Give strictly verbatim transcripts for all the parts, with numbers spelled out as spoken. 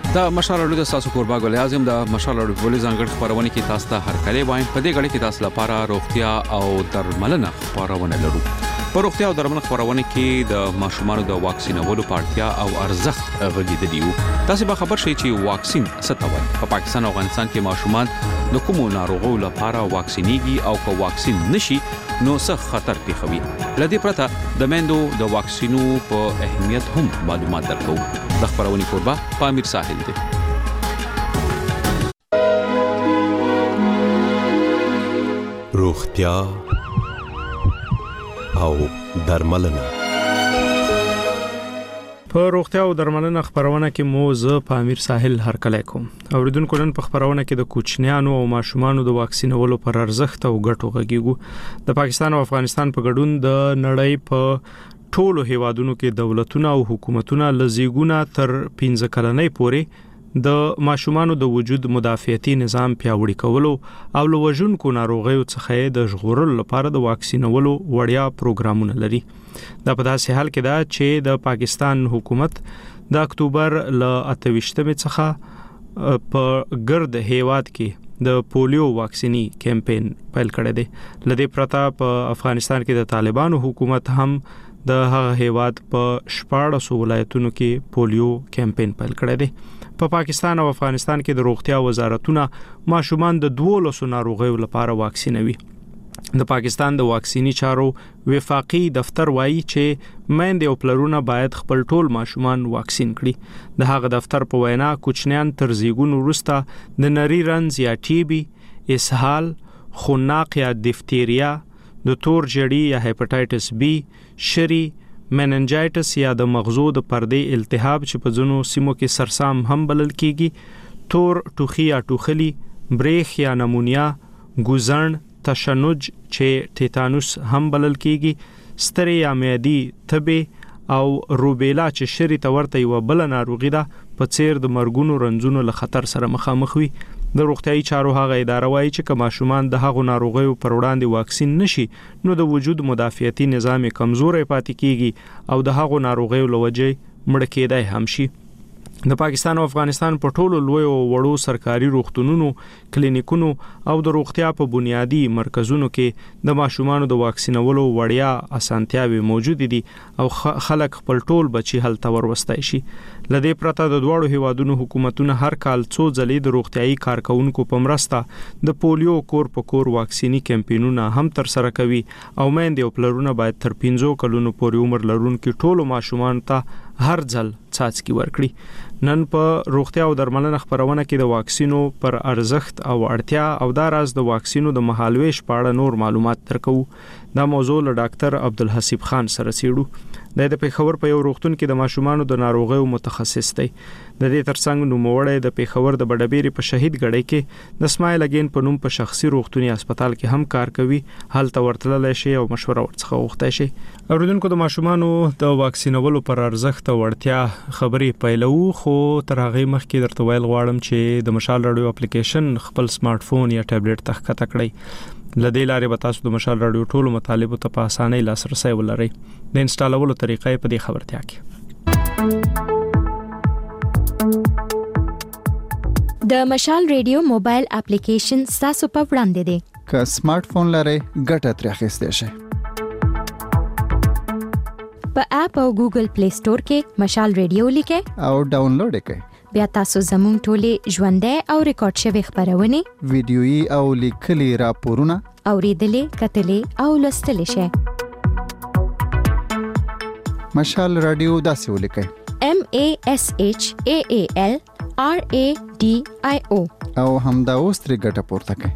دا مشال اړو د تاسو کوربا ګل اعظم د مشال اړو ولې ځانګړي خبرونه کې تاسو ته هر کله وایم په دې غړي کې تاسو لپاره روغتیا او درملنه خبرونه لرو. په روغتیا او درملنه خبرونه کې د ماشومانو د واکسینولو پارتیا او ارزښت غږیدلی یو. تاسو به خبر شئ چې واکسین څه ته وایي. په پاکستان او افغانستان کې ماشومان د کومو ناروغیو لپاره واکسینېږي او که واکسین نشي نو څه خطر پیښوي. لدې پرته د میندو د واکسینو په اهمیت هم معلومات درکو. د خبرونې کوربا پامیر ساحل دی. روغتیا او درملنه. په روغتیا او درملنه خبرونه کې مو زه پامیر ساحل هرکلی کوم. اوریدونکو نن په خبرونه کې د کوچنیانو او ماشومانو د واکسینولو پر ارزښت او ګټو غږیږو. د پاکستان او افغانستان په ګډون د نړۍ په ټولو هیوادونو کې دولتونه او حکومتونه لزیګونه تر پنځه کلنۍ پورې د ماشومانو د وجود مدافعتي نظام پیاوړي کولو او لوژونکو ناروغیو څخه د ژغورلو لپاره د واکسینولو وړیا پروګرامونه لري. دا په داسې حال کې ده چې د پاکستان حکومت د اکتوبر ل اتهویشتمې څخه په ګرد هیواد کې د پولیو واکسینی کمپاین پیل کړی دی. لدې پرته په افغانستان کې د طالبانو حکومت هم د هغه هیواد په شپاړسو ولایتونو کې پولیو کمپاین پیل کړی دی. په پا پاکستان او افغانستان کې د روغتیا وزارتونه ماشومان د دولسو ناروغیو لپاره واکسینوي. د پاکستان د واکسینی چارو وفاقي دفتر وایي چې میندې او پلرونه باید خپل ټول ماشومان واکسین کړي. د هغه دفتر په وینا کوچنیان تر زیږون وروسته د نری رنځ یا ټي بي، اسهال، خناق یا دیفتیریا، د تور جړی یا هپاتایټس بی، شری، مننجایټس یا د مغزو د پردې التهاب چې په ځینو سیمو کې سرسام هم بلل کیږي، تور ټوخي یا ټوخلی، بریخ یا نمونیا، ګوزن، تشنج چې ټیټانوس هم بلل کیږي، ستړی یا معدي تبه او روبیلا چې شری ته ورته یو بل ناروغي ده په څیر د مرګونو رنځونو له خطر سره مخامخ وي. د روغتیايي چارو هغه اداره وایي چې که ماشومان د هغو ناروغیو پر وړاندې واکسین نشي نو د وجود مدافعتي نظام کمزوري پاتې کیږي او د هغو ناروغیو لوجې مړ کېدای هم شي. د پاکستان او افغانستان په ټولو لوی او وړو سرکاري روغتونونو، کلینیکونو او د روغتیا په بنیادی مرکزونو کې د ماشومانو د واکسینولو وړیا اسانتیاوي موجود دي او خلک خپل ټول بچي هلته وروستای شي. لدې پرته د دوړو هیوادونو حکومتونه هر کال څو ځلې د روغتیايي کارکونکو په مرسته د پولیو کور په کور واکسینی کمپاینونه هم تر سره کوي او میندې او پلرونه باید تر پنځو کلونو پورې عمر لرونکو ټولو ماشومانو ته هر ځل څاڅکي ورکړي. نن په روغتیا او درملنه خبرونه کې د واکسینو پر ارزښت او اړتیا او دا راز د واکسینو د مهالويش په اړه نور معلومات درکو. دا موضوع له ډاکټر عبدالحسیب خان سره څېړو. د پیښور په یو روغتون کې د ماشومانو د ناروغیو متخصص دی. د دې ترڅنګ نوموړی د پیښور د بډبېری په شهید ګړۍ کې د اسماعیل اگین په نوم په شخصي روغتوني هسپتال کې هم کار کوي. هلته ورتللی شي او مشوره ورڅخه غوښتای شي. اوریدونکو د ماشومانو د واکسینولو پر ارزښت او اړتیا خبرې پیلو، خو تر هغه مخکې درته ویل غواړم چې د مشال رادیو اپلیکیشن خپل سمارټ فون یا ټابلیټ ته ښکته کړئ. لدې لارې به تاسو د مشال رادیو ټولو مطالبو ته په اسانۍ لاسرسی ولرئ. د انسټالولو طریقې په دې خبرتیا کې د مشال رادیو موبایل اپلیکیشن تاسو په وړاندې دی. که سمارټ فون لرئ ګټه ترې اخیستئ شئ. په اپ او ګوګل پلی سٹور کې مشال رادیو لیکئ او ډاونلوډ یې کړئ. بیا تاسو زموږ ټولې ژوندۍ او ریکارډ شوی خبرونه، ویډیويي او لیکلي راپورونه اوریدلې، کتلې او لوستلې شئ. مشال رادیو داسې ولیکئ: M A S H A A L R A D I O او همدا اوس ترې ګټه پورته کړئ.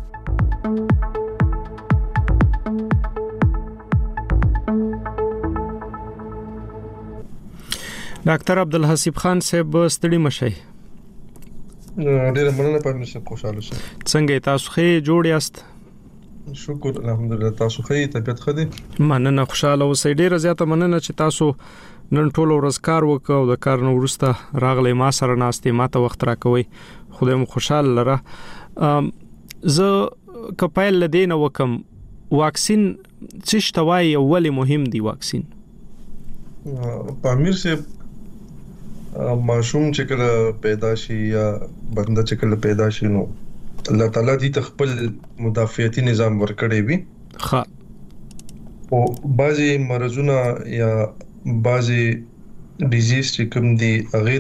ډاکټر عبدالحسیب خان صاحب ستړي مشئ. ډیره مننه پامیر صاحب، خوشاله شم. څنګه تاسو ښه جوړ یاست؟ شکر الحمدلله. تاسو ښه یې؟ طبيعت ښه دی؟ مننه، خوشاله اوسئ. ډیره زیاته مننه چې تاسو نن ټول ورځ کار وکړو او د کار نو وروسته راغلی ما سره ناستې، ما ته وخت راکوي. خدای مو خوشاله لره. زه کپایل لدین وکم واکسین څه شتوای او ولې مهم دی واکسین؟ پامیر صاحب ماشوم چې کله پیدا شي یا بنده چې کله پیدا شي نو الله تعالی دې خپل مدافعتي نظام ورکړي وي ها او بعضي مرزونه یا بعضي ډیزیز چې کوم دي هغه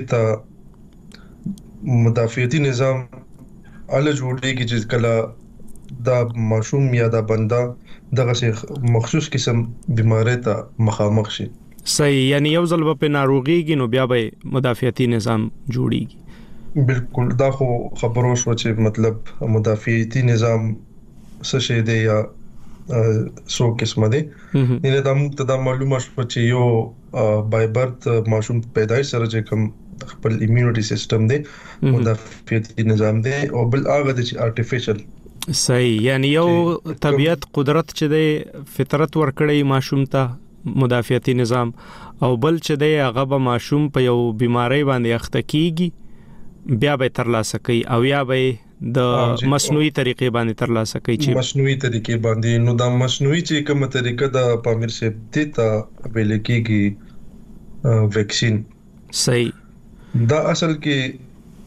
ته مدافعتي نظام ال جوړيږي چې کله دا ماشوم یا دا بنده دغه مخصوص قسم بیماری ته مخامخ شي صحیح یعنی یو ځل په ناروغيږي نو بیا به مدافعتي نظام جوړيږي بالکل دا خو خبرو شو چې مطلب مدافعتي نظام څه شي دی یا سو قسمه دی نه دا موږ ته دا معلومه شو چې یو بای برث ماشوم پیدایش سره چې کوم خپل ایمیونټي سیستم دی مدافعتي نظام دی او بل هغه د ارتفیشل صحیح یعنی یو طبيعت قدرت چې دی فطرت ورکړی ماشوم ته مدافعتي نظام او بل چې دی هغه به ماشوم په یو بیماری باندې اخته کیږي بیا به ترلاسه کوي او یا به د مصنوعي طریقې باندې ترلاسه کوي چې مصنوعي طریقې باندې نو دا مصنوعي چې کومه طریقه د پامیر سیب ته تا ویل کیږي ویکسین صحیح دا اصل کې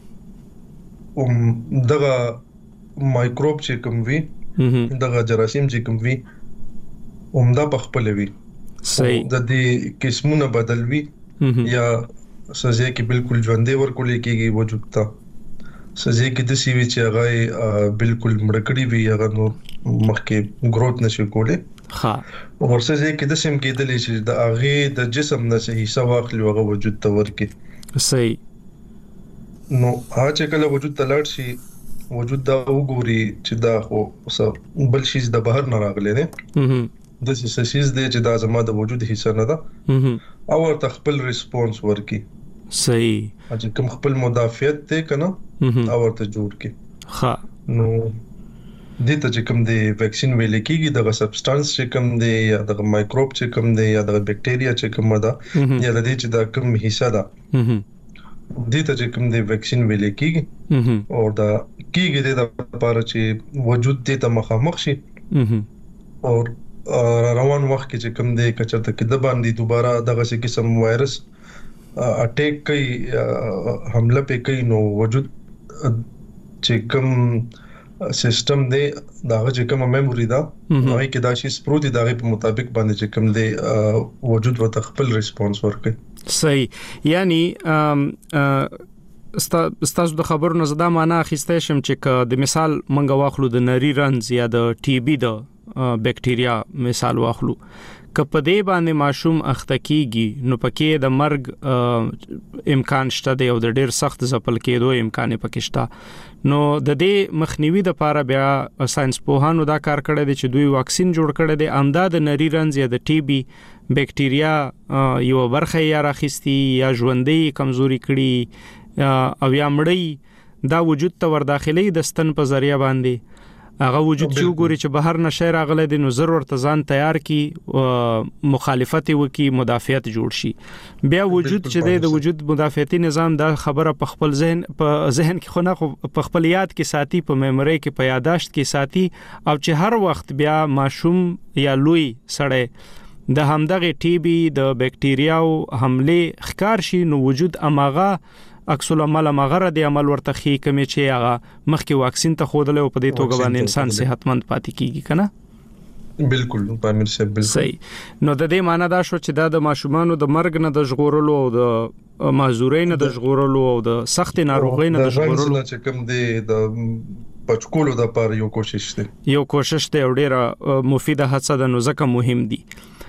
ام دغه مایکروب چې کوم وی دغه جراثیم چې کوم وی عمده بخپل وی صحیح د دې قسمونه بدل وی یا سزا کې بالکل ژوندې ورکول کېږي وجود ته سزا کې د سی وی چې هغه بالکل مړکړی وی هغه نو مخکې گروث نشي کوله ها او سزا کې د سیم کې د لې چې د هغه د جسم نه صحیح سواخ لوغه وجود ته ورکی صحیح نو هغه چې کله وجود ته لاړ شي وجود دا وګوري چې دا خو بل شي د بهر نه راغلی دی د سیسیز دی چې دا زما د وجود حصہ نه ده او ورته خپل ریسپونس ورکی صحیح چې کوم خپل مدافعت ته کنه او ورته جوړ کی ها نو د ته چې کوم دی ویکسین ویل کیږي دغه سبسټانس چې کوم دی یا دغه مایکروب چې کوم دی یا دغه بکټیریا چې کوم ده یا د دې چې دا کوم حصہ ده د ته چې کوم دی ویکسین ویل کیږي او دا کیږي د لپاره چې وجود دې ته مخامخ شي او روان وخت کې چې کوم دی کچته کې د باندې دوباره دغه قسم وایرس اٹیک کوي حمله پې کوي نو وجود چې کوم سیستم دی داغه چې کوم میموري دا نو کې دا شی سپروت دی دغه په مطابق باندې چې کوم دی وجود وته خپل ریسپانس ورکړي صحیح یعنی استاسو د خبرو نه زده معنا اخیسته شم چې د مثال منګه واخلو د نری رنز یا د ټي بي د بکټیریا مثال واخلو کپه دی باندې ماشوم اخته کیږي نو پکې د مرګ امکان شته دی او د ډیر سخت ځپل کېدو امکان پکې شته نو د دې مخنیوي د لپاره بیا ساينس پوهانو دا کار کړی دی چې دوی واکسین جوړ کړی دی امداد نری رنز یا د ټي بي بکټیریا یو برخه یا راخستی یا ژوندۍ کمزوري کړي او یا مړی دا وجود ته ور داخلي د ستن په ذریعہ باندې هغه وجود چې وګوري چې بهر نشه راغله د نو ضرورت ځان تیار کی مخالفت وکي مدافعت جوړ شي بیا وجود چې د وجود مدافعتي نظام دا خبره په خپل ذهن په ذهن کې خو نه په خپل یاد کې ساتي په میموري کې په یاداشت کې ساتي او چې هر وخت بیا ماشوم یا لوی سړی د همدغه ټي بي د بکټیریاو حمله ښکار شي نو وجود اماغه عکس العمل مغره دی عمل ورته خي کمی چې هغه مخکې واکسین ته خودل او په دې توګه باندې انسان صحتمند پاتې کیږي کنه بالکل پامیر صاحب بالکل صحیح نو د دې معنی دا شو چې دا د ماشومان د مرګ نه د ژغورلو او د معذورین د ژغورلو او د سخت ناروغۍ نه د ژغورلو چې کوم دی د بچکولو د لپاره یو کوشش دی یو کوشش دی او ډیره مفیده هڅه ده نو ځکه مهم دي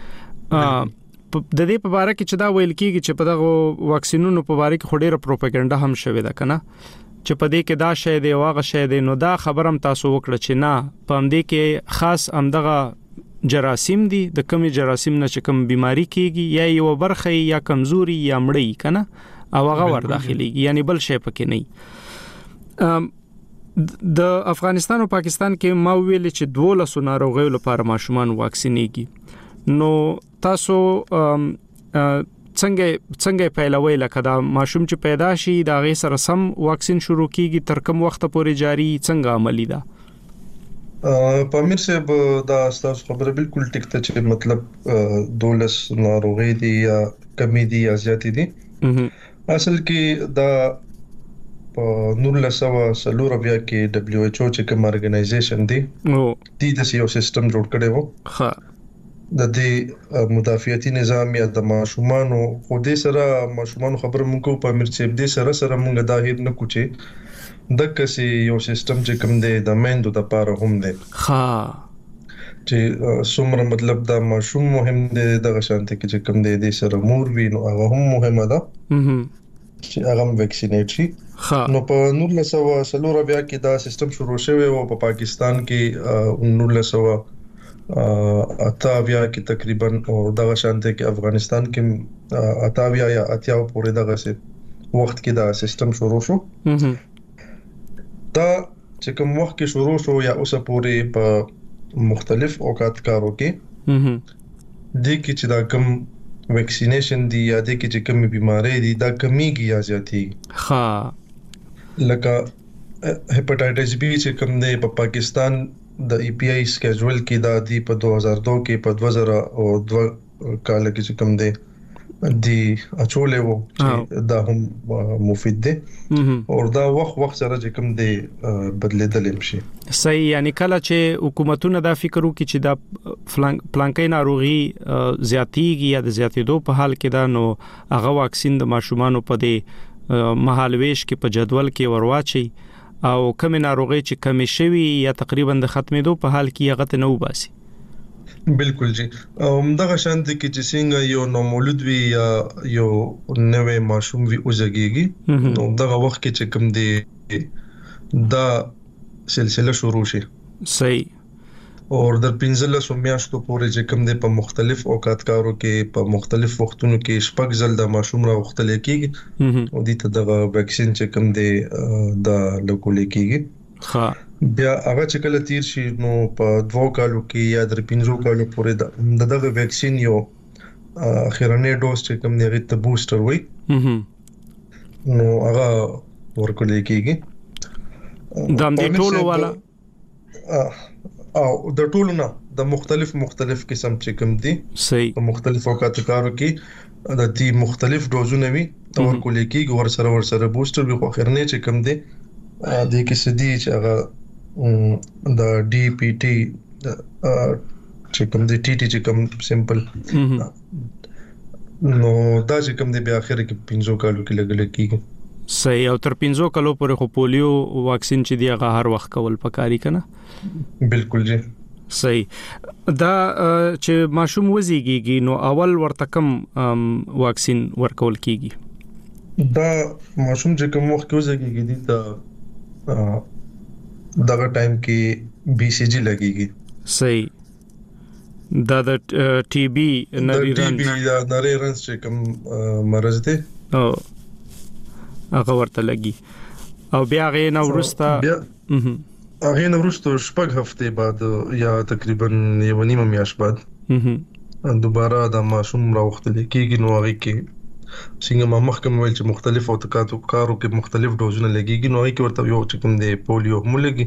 د دې په اړه کې چې دا ویل کیږي چې په دغه واکسینونو په اړه کې خډيره پروپاګاندا هم شوې ده کنه چې په دې کې دا شی دی واغه شی دی نو دا خبرم تاسو وکړه چې نه په دې کې خاص امدغه جراثیم دي د کمی جراثیم نه چې کوم بیماری کیږي یا یو برخه یا کمزوري یا مړی کنه او هغه ور داخليږي یعنی بل شی پکې نه د افغانستان او پاکستان کې ما ویل چې دولس ناروغیو لپاره ماشومان واکسینېږي نو تاسو څنګه څنګه پیلوي لکه دا ماشوم چې پیدا شي دا غي سره سم واکسین شروع کیږي تر کوم وخت پورې جاری څنګه عملی ده پامیر صاحب دا تاسو خبره بالکل ټیک ته چې مطلب دولس ناروغي دي یا کمی دي یا زیاتې دي اصل کې دا په نولس سوه څلور اویا کې دبليو ایچ او چې کوم ارګنایزیشن دی او دې د یو سیستم جوړ کړی وو ها د دې مدافعتي نظام یا د ماشومانو خو دې سره ماشومانو خبر مونږ کو په امیر صاحب دې سره سره مونږ دا هیر نه کوچې د کسي یو سیستم چې کوم دی د میندو د پاره هم دی ها چې څومره مطلب دا ماشوم مهم دی د شانته کې چې کوم دی د سره مور وی نو هغه هم مهمه ده چې هغه ویکسینیټ شي نو په نولس سوه څلور اویا کې دا سیستم شروع شوی او په پاکستان کې نولس سوه اته اویا کې تقریبا او د شانته کې افغانستان کې اته اویا یا اتیا پورې دغه سي وخت کې دا سیستم شروع شو دا چې کوم وخت کې شروع شو یا اوسه پورې په مختلف اوقات کارو کې د کی چې دا کوم ویکسینیشن دی یا د کی چې کوم بیماری دی دا کمیږي یا زیاتی ها لکه هپاتایټس بی چې کوم دی په پاکستان د ای پی آی سکیجول کې دا دی په دوه هزار دوه کې په دوه زره او دوه کال کې چې کوم دی دی اچولې وو چې دا هم مفید دی او دا وخت وخت سره چې کوم دی بدلیدل شي صحیح یعنی کله چې حکومتونه دا فکر وکړي چې دا پلانکې ناروغي زیاتیږي یا د زیاتېدو په حال کې دا نو هغه واکسین د ماشومانو په دې مهالويش کې په جدول کې ورواچي او کوم ناروغي چې کم شوي یا تقریبا د ختمېدو په حال کې هغه ته نو باسي بالکل جی همدغه شانت کې چې څنګه یو نو مولود وی یا یو نوې ماشوم وی اوسګيږي نو دغه وخت کې چې کوم دی دا سلسله شروع شي صحیح او در پنځله سو میاشتو پورې چې کوم دی په مختلف اوقات کارو کې په مختلف وختونو کې شپږ ځل د ماشوم راوختل کېږي او دې ته دغه ویکسین چې کوم دی دا لګول کېږي ها بیا هغه چې کله تیر شي نو په دوه کالو کې یا در پنځو کالو پورې د دغه ویکسین یو اخیرنی ډوز چې کوم دی غي ته بوستر وای نو هغه ورکول کېږي د دې ټولو والا او د ټولو نه د مختلف مختلف قسم چې کوم دي صحیح په مختلف اوقات کارو کې د دې مختلف ډوزونه وي ورکول کېږي ور سره ور سره بوستر به اخیرنی چې کوم دی د کیسدي چې هغه د ډي پی ټي چې کوم دی ټي ټي چې کوم سمپل نو دا چې کوم دی بیا اخر کې پنځو کالو کې لګل کېږي صحیح او تر پنځو کالو پورې خو پولیو واکسین چې دی هغه هر وخت کول پکاري کنه بالکل جی صحیح دا چې ماشوم وزيږي نو اول ورته کوم واکسین ورکول کېږي دا ماشوم چې کوم وخت کې وزيږي دی دا دغه ټایم کې بي سي جي لګيږي صحیح دا د ټي بي نری رنز ټي بي دا نری رنز چې کوم مرز دی او هغه ورته لګي او بیا غي نو ورسته هغه نو ورسته شپږ هفته بعد یا تقریبا یو نیمه میاشت بعد دوباره د ماشوم راوختل کېږي نو هغه کې څنګه ما مخکې ویل چې مختلف اوقاتو کارو کې مختلف ډوزونه لګيږي نو هغه کې ورته یو چې کوم دی پولیو هم لګي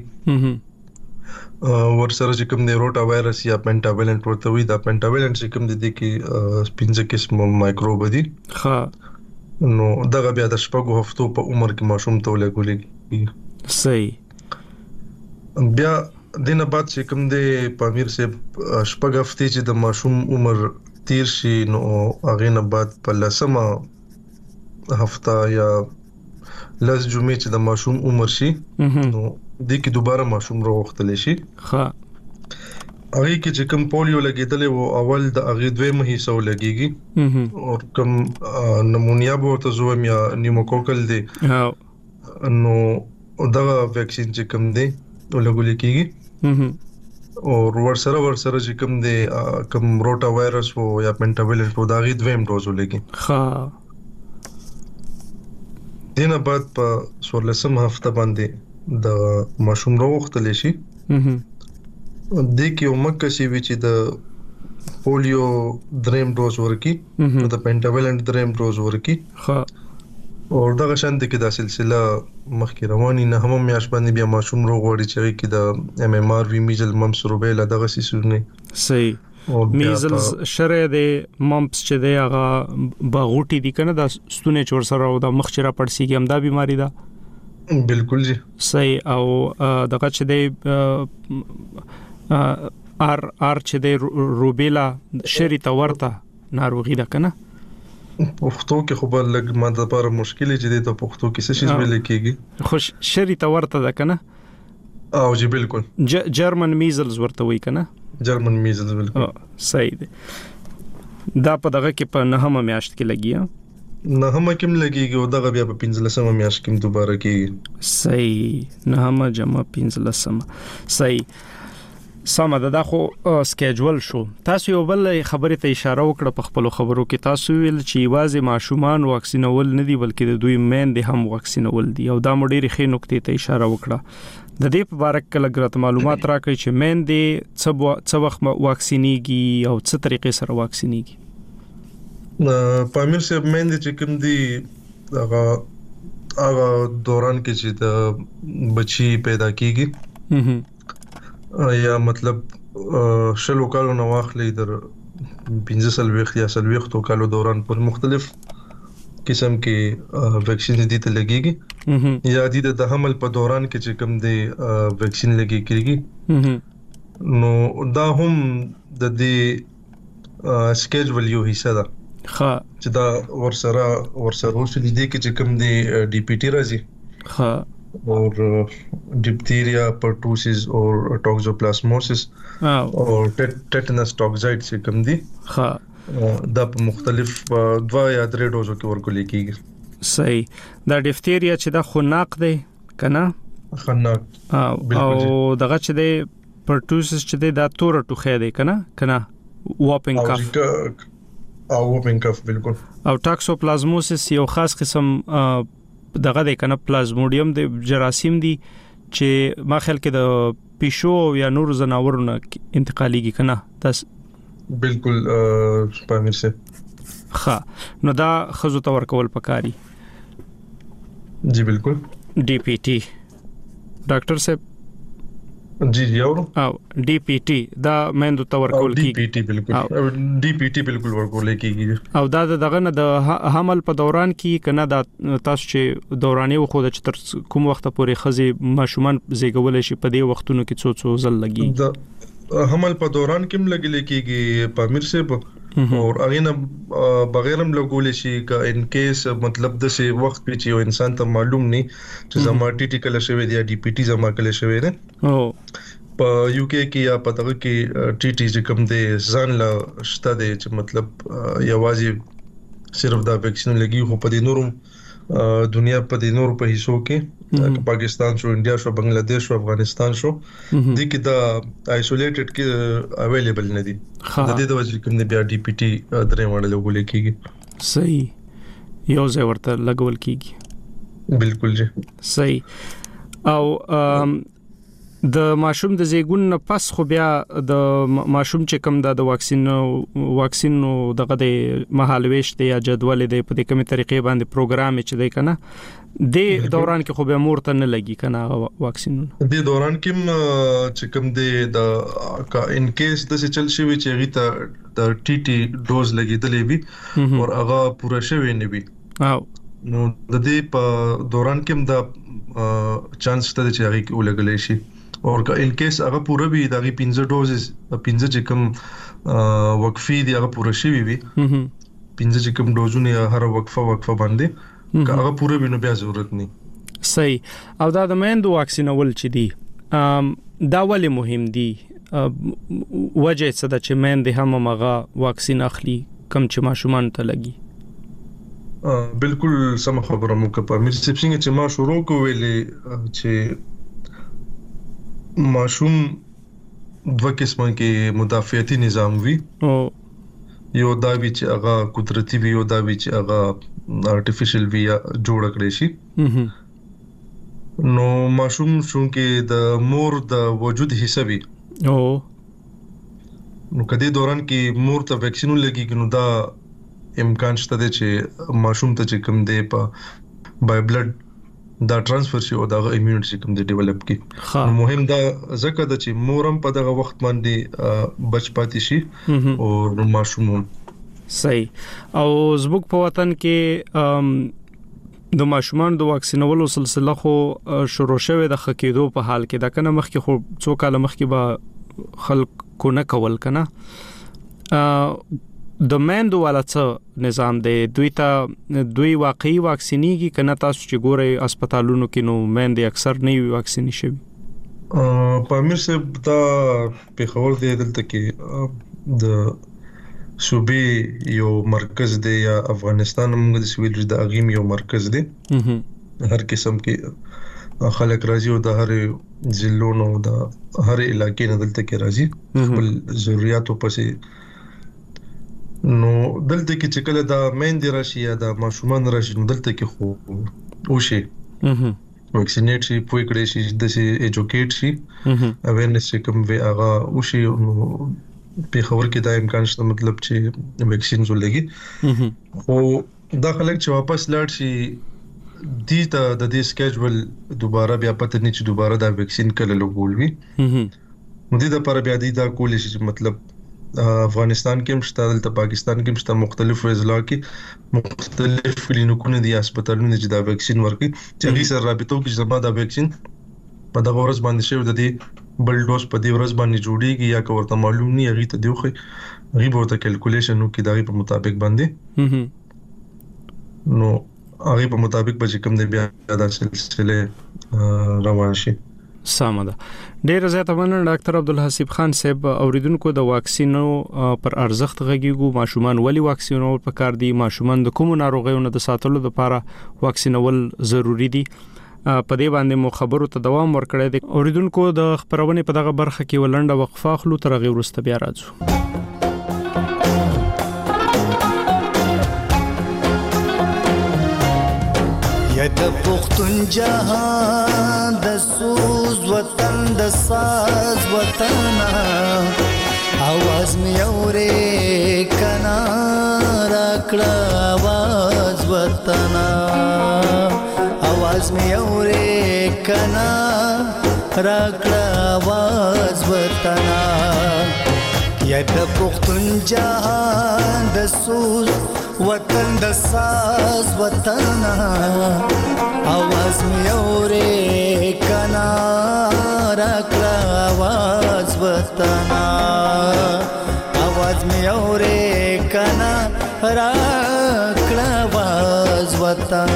ور سره چې کوم دی روټا وایرس یا پنټاویلنت ورته وي دا پنټاویلنت چې کوم دی د کې پنځه قسم مایکروب دي ها نو دغه بیا د شپږو هفتو په عمر کې ماشوم ته ولګولې صحیح بیا دینه بعد چې کوم دی پامیر سے شپږ هفته چې د ماشوم عمر تیر شي نو هغه نه بعد په لسمه هفته یا لس جمعې چې د ماشوم عمر شي نو د کې دوباره ماشوم راوختل شي ها هغه کې چې کوم پولیو لګیدل او اول د هغه دویمه حصہ لګيږي او کوم نمونیا به ورته زوم یا نیموکوکل دی نو دا ویکسین چې کوم دی ولګول کېږي او ور سره ور سره چې کوم دی کوم روټا وایرس او یا پنټاویلنت او دا غي دویم ډوز ولګي ها دینه بعد په څوارلسم هفته باندې د ماشوم راوختل شي د کې عمر شي چې د پولیو دریم ډوز ورکی د پنټاویلنت دریم ډوز ورکی ها او دغه شاند کې د سلسله مخکې رواني نه هم میاش باندې بیا ماشوم روغ وړي چې کې د ام ام ار وی میزل ممس روبیلا دغه سيسونه صحیح میزلز شره د ممپس چې دی هغه باغوټي دي کنه د ستونه چور سره او د مخ چر پړسیږي هم دا بیماری ده بالکل جی صحیح او دغه چې دی ار ار چې دی روبیلا شری ته ورته ناروغي ده کنه پښتو کې خو بل لګ ما د لپاره مشکل چې دی ته پښتو کې څه شي ویل کېږي خوش شری ته ورته ده کنه او جی بالکل جرمن میزلز ورته وای کنه جرمن میزلز بالکل صحیح دی دا په دغه کې په نهمه میاشت کې لګیا نهمه کې لګیږي او دغه بیا په پنځلسمه میاشت کې دوباره کېږي صحیح نهمه جمع پنځلسمه صحیح سم ده دا خو سکیجول شو تاسو یو بل خبره ته اشاره وکړه په خپل خبرو کې تاسو ویل چې واځي ماشومان واکسینول نه دي بلکې د دوی مین دي هم واکسینول دي او دا مډيري خې نقطې ته اشاره وکړه د دې په اړه کله ګرات معلومات راکړي چې مین دي څه وخت واکسینيږي او څه طریقې سره واکسینيږي پامیر صاحب مین دي چې کوم دي هغه هغه دوران کې چې د بچي پیدا کیږي یا مطلب شلو کالو نو واخلې در پنځه سل وخت یا سل وخت کالو دوران پر مختلف قسم کې ویکسین دي ته لګيږي یا د حمل په دوران کې چې کوم دي ویکسین لګيږي نو دا هم د دې سکیجول یو حصہ ده ها چې دا ورسره ورسره وشل دي کې چې کوم دي ډي پی ټي راځي ها और diphtheria pertussis और toxoplasmosis और tetanus toxoid से कम दी ها دا په مختلف دوا یا درې ډوزو کې ورکول کېږي صحیح دا ډیفتیریا چې دا خناق دی کنه خناق او دغه چې دی پرټوسس چې دی دا تور ټوخه دی کنه کنه واپینګ کاف او واپینګ کاف بالکل او ټاکسوپلازموسس یو خاص قسم دغه د کنه پلازموډیم د جراثیم دي چې ما خیال کې د پښو یا نور زناورونو انتقاليږي کنه تاسو بالکل پامیر سے ها نو دا خزو ته ورکول پکاري جی بالکل ډي پی ټي ډاکټر صاحب جی یو او ډي پی ټي دا مېندو ته ورکول کیږي ډي پی ټي بالکل ډي پی ټي بالکل ورکول کیږي او دا دغه نه د حمل په دوران کې کنه دا تاسو چې دوراني وخو د چتر کوم وخت پورې خزي ماشومان زیږول شي په دې وختونو کې څو څو ځل لګي حمل په دوران کې لګل کېږي پامیر سے اور اغه بغیر هم لګول شي کا ان کیس مطلب د څه وخت په چې انسان ته معلوم نه چې زما ټي ټي کله شوی دی ډي پی ټي زما کله شوی دی او په یو کې کې یا پته کې ټي ټي چې کوم دی ځان لا شته دی چې مطلب یوازې صرف دا ویکسین لګي خو په دې نورم دنیا په دې نور په حصو کې پاکستان شو انډیا شو بنگلاديش شو افغانستان شو د کې دا آیسولیټډ کې اویلیبل نه دي د دې د وجې کوم بیا ډي پی ټي درې وړل لګول کېږي صحیح یو ځای ورته لګول کېږي بالکل جی صحیح او د ماشوم د زیګون نه پس خو بیا د ماشوم چې کوم د واکسین واکسین دغه د مهالويش دی یا جدول دی په دې کومه طریقې باندې پروګرام چې دی کنه د دوران کې خو به مورته نه لګي کنه واکسین د دوران کې چې کوم دی د ان کیس د څه چل شي چې غیته د ټي ټي ډوز لګیدلې وي او هغه پوره شوی نه وي او نو د دې په دوران کې د چانس شته چې هغه کې ولګلې شي اور که ان کیس هغه پوره وي دغه پنځه ډوزز پنځه چې کوم وقفي دی هغه پوره شي وي پنځه چې کوم ډوزونه هر وقفه وقفه باندې که هغه پوره وي نو بیا ضرورت نه صحیح او دا د مېندو واکسینول چې دی دا ولې مهم دی وجه څه د چې مېندې هم مغه واکسین اخلي کم چې ماشومان ته لګي بالکل سم خبره مو کوي مې څنګه چې ما شروع کوولې چې ماشوم دوه قسمه کې مدافعتي نظام وي او یو دا وی چې هغه قدرتي وي یو دا وی چې هغه ارتفیشل وي جوړ کړی شي نو ماشوم شونکه د مور د وجود حصہ وي او نو کدي دوران کې مور ته ویکسین لګي نو دا امکان شته چې ماشوم ته چې کوم دی په بای بلډ دا ترانسفر شي او دا ایمیونټي کوم دی ډیولپ کی نو مهم دا ځکه د چې مورم په دغه وخت باندې بچ پاتې شي او ماشوم صحیح او زموږ په وطن کې د ماشومان د واکسینولو سلسله خو شروع شوه د خکېدو په حال کې دا کنه مخکې خو څو کال مخکې به خلک کو نه کول کنه د مندو والا څه نظام دی دوی ته دوی واقعي واکسینیږي کنه تاسو چې ګورئ هسپتالونو کې نو مندې اکثر نه وي واکسینی شوی په امیر صاحب دا په خبر دی دلته کې د صوبې یو مرکز دی یا افغانستان موږ د سویل د اغیم یو مرکز دی هر قسم کې خلک راځي او د هر ضلعونو د هر علاقې نه دلته کې راځي خپل ضرورتو پسې نو دلته کې چې کله دا مېندې راشي یا دا ماشومان راشي نو دلته کې خو او شي واکسینیټ شي پوي کړي شي د سي ایجوکیټ شي اویرنس کوم وی هغه او شي په خبر کې دا امکان شته مطلب چې ویکسین زولېږي خو دا خلک چې واپس لاړ شي دي ته د دې سکیجول دوباره بیا پته نه چې دوباره دا ویکسین کله لګول وي نو دې د پر بیا دي دا کولې شي مطلب افغانستان کې مشته دلته پاکستان کې مشته مختلف اضلاع کې مختلف کلینیکونه دي هسپتالونه چې دا ویکسین ورکړي چې هغه سره رابطو کې زما دا ویکسین په دغه ورځ باندې شوی د دې بل ډوز په دې ورځ باندې جوړیږي یا که ورته معلوم نه هغه ته دیوخه هغه ورته کیلکولیشن وکړي دا په مطابق باندې نو هغه په مطابق به کوم دی بیا د سلسله روان شي سامده ډیر زیاته مننه ډاکټر عبدالحسیب خان صاحب اوریدونکو د واکسینو پر ارزښت غږیږو ماشومان ولی واکسینول پکار دي ماشومان د کوم ناروغیو نه د ساتلو لپاره واکسینول ضروری دي په دې باندې مو خبرو ته دوام ورکړی دی اوریدونکو د خبرونه په دغه برخه کې ولنډه وقفه خلو تر غیر ورسته بیا راځو یا د پختون جهان د سوز وطن د ساز وطن आवाज می اورې کنا راکړه आवाज وطن आवाज می اورې کنا راکړه आवाज وطن یا د پختون جهان د سوز وطن د ساز وطن आवाज می اورې کنا راکړه आवाज وطن आवाज می اورې کنا راکړه आवाज وطن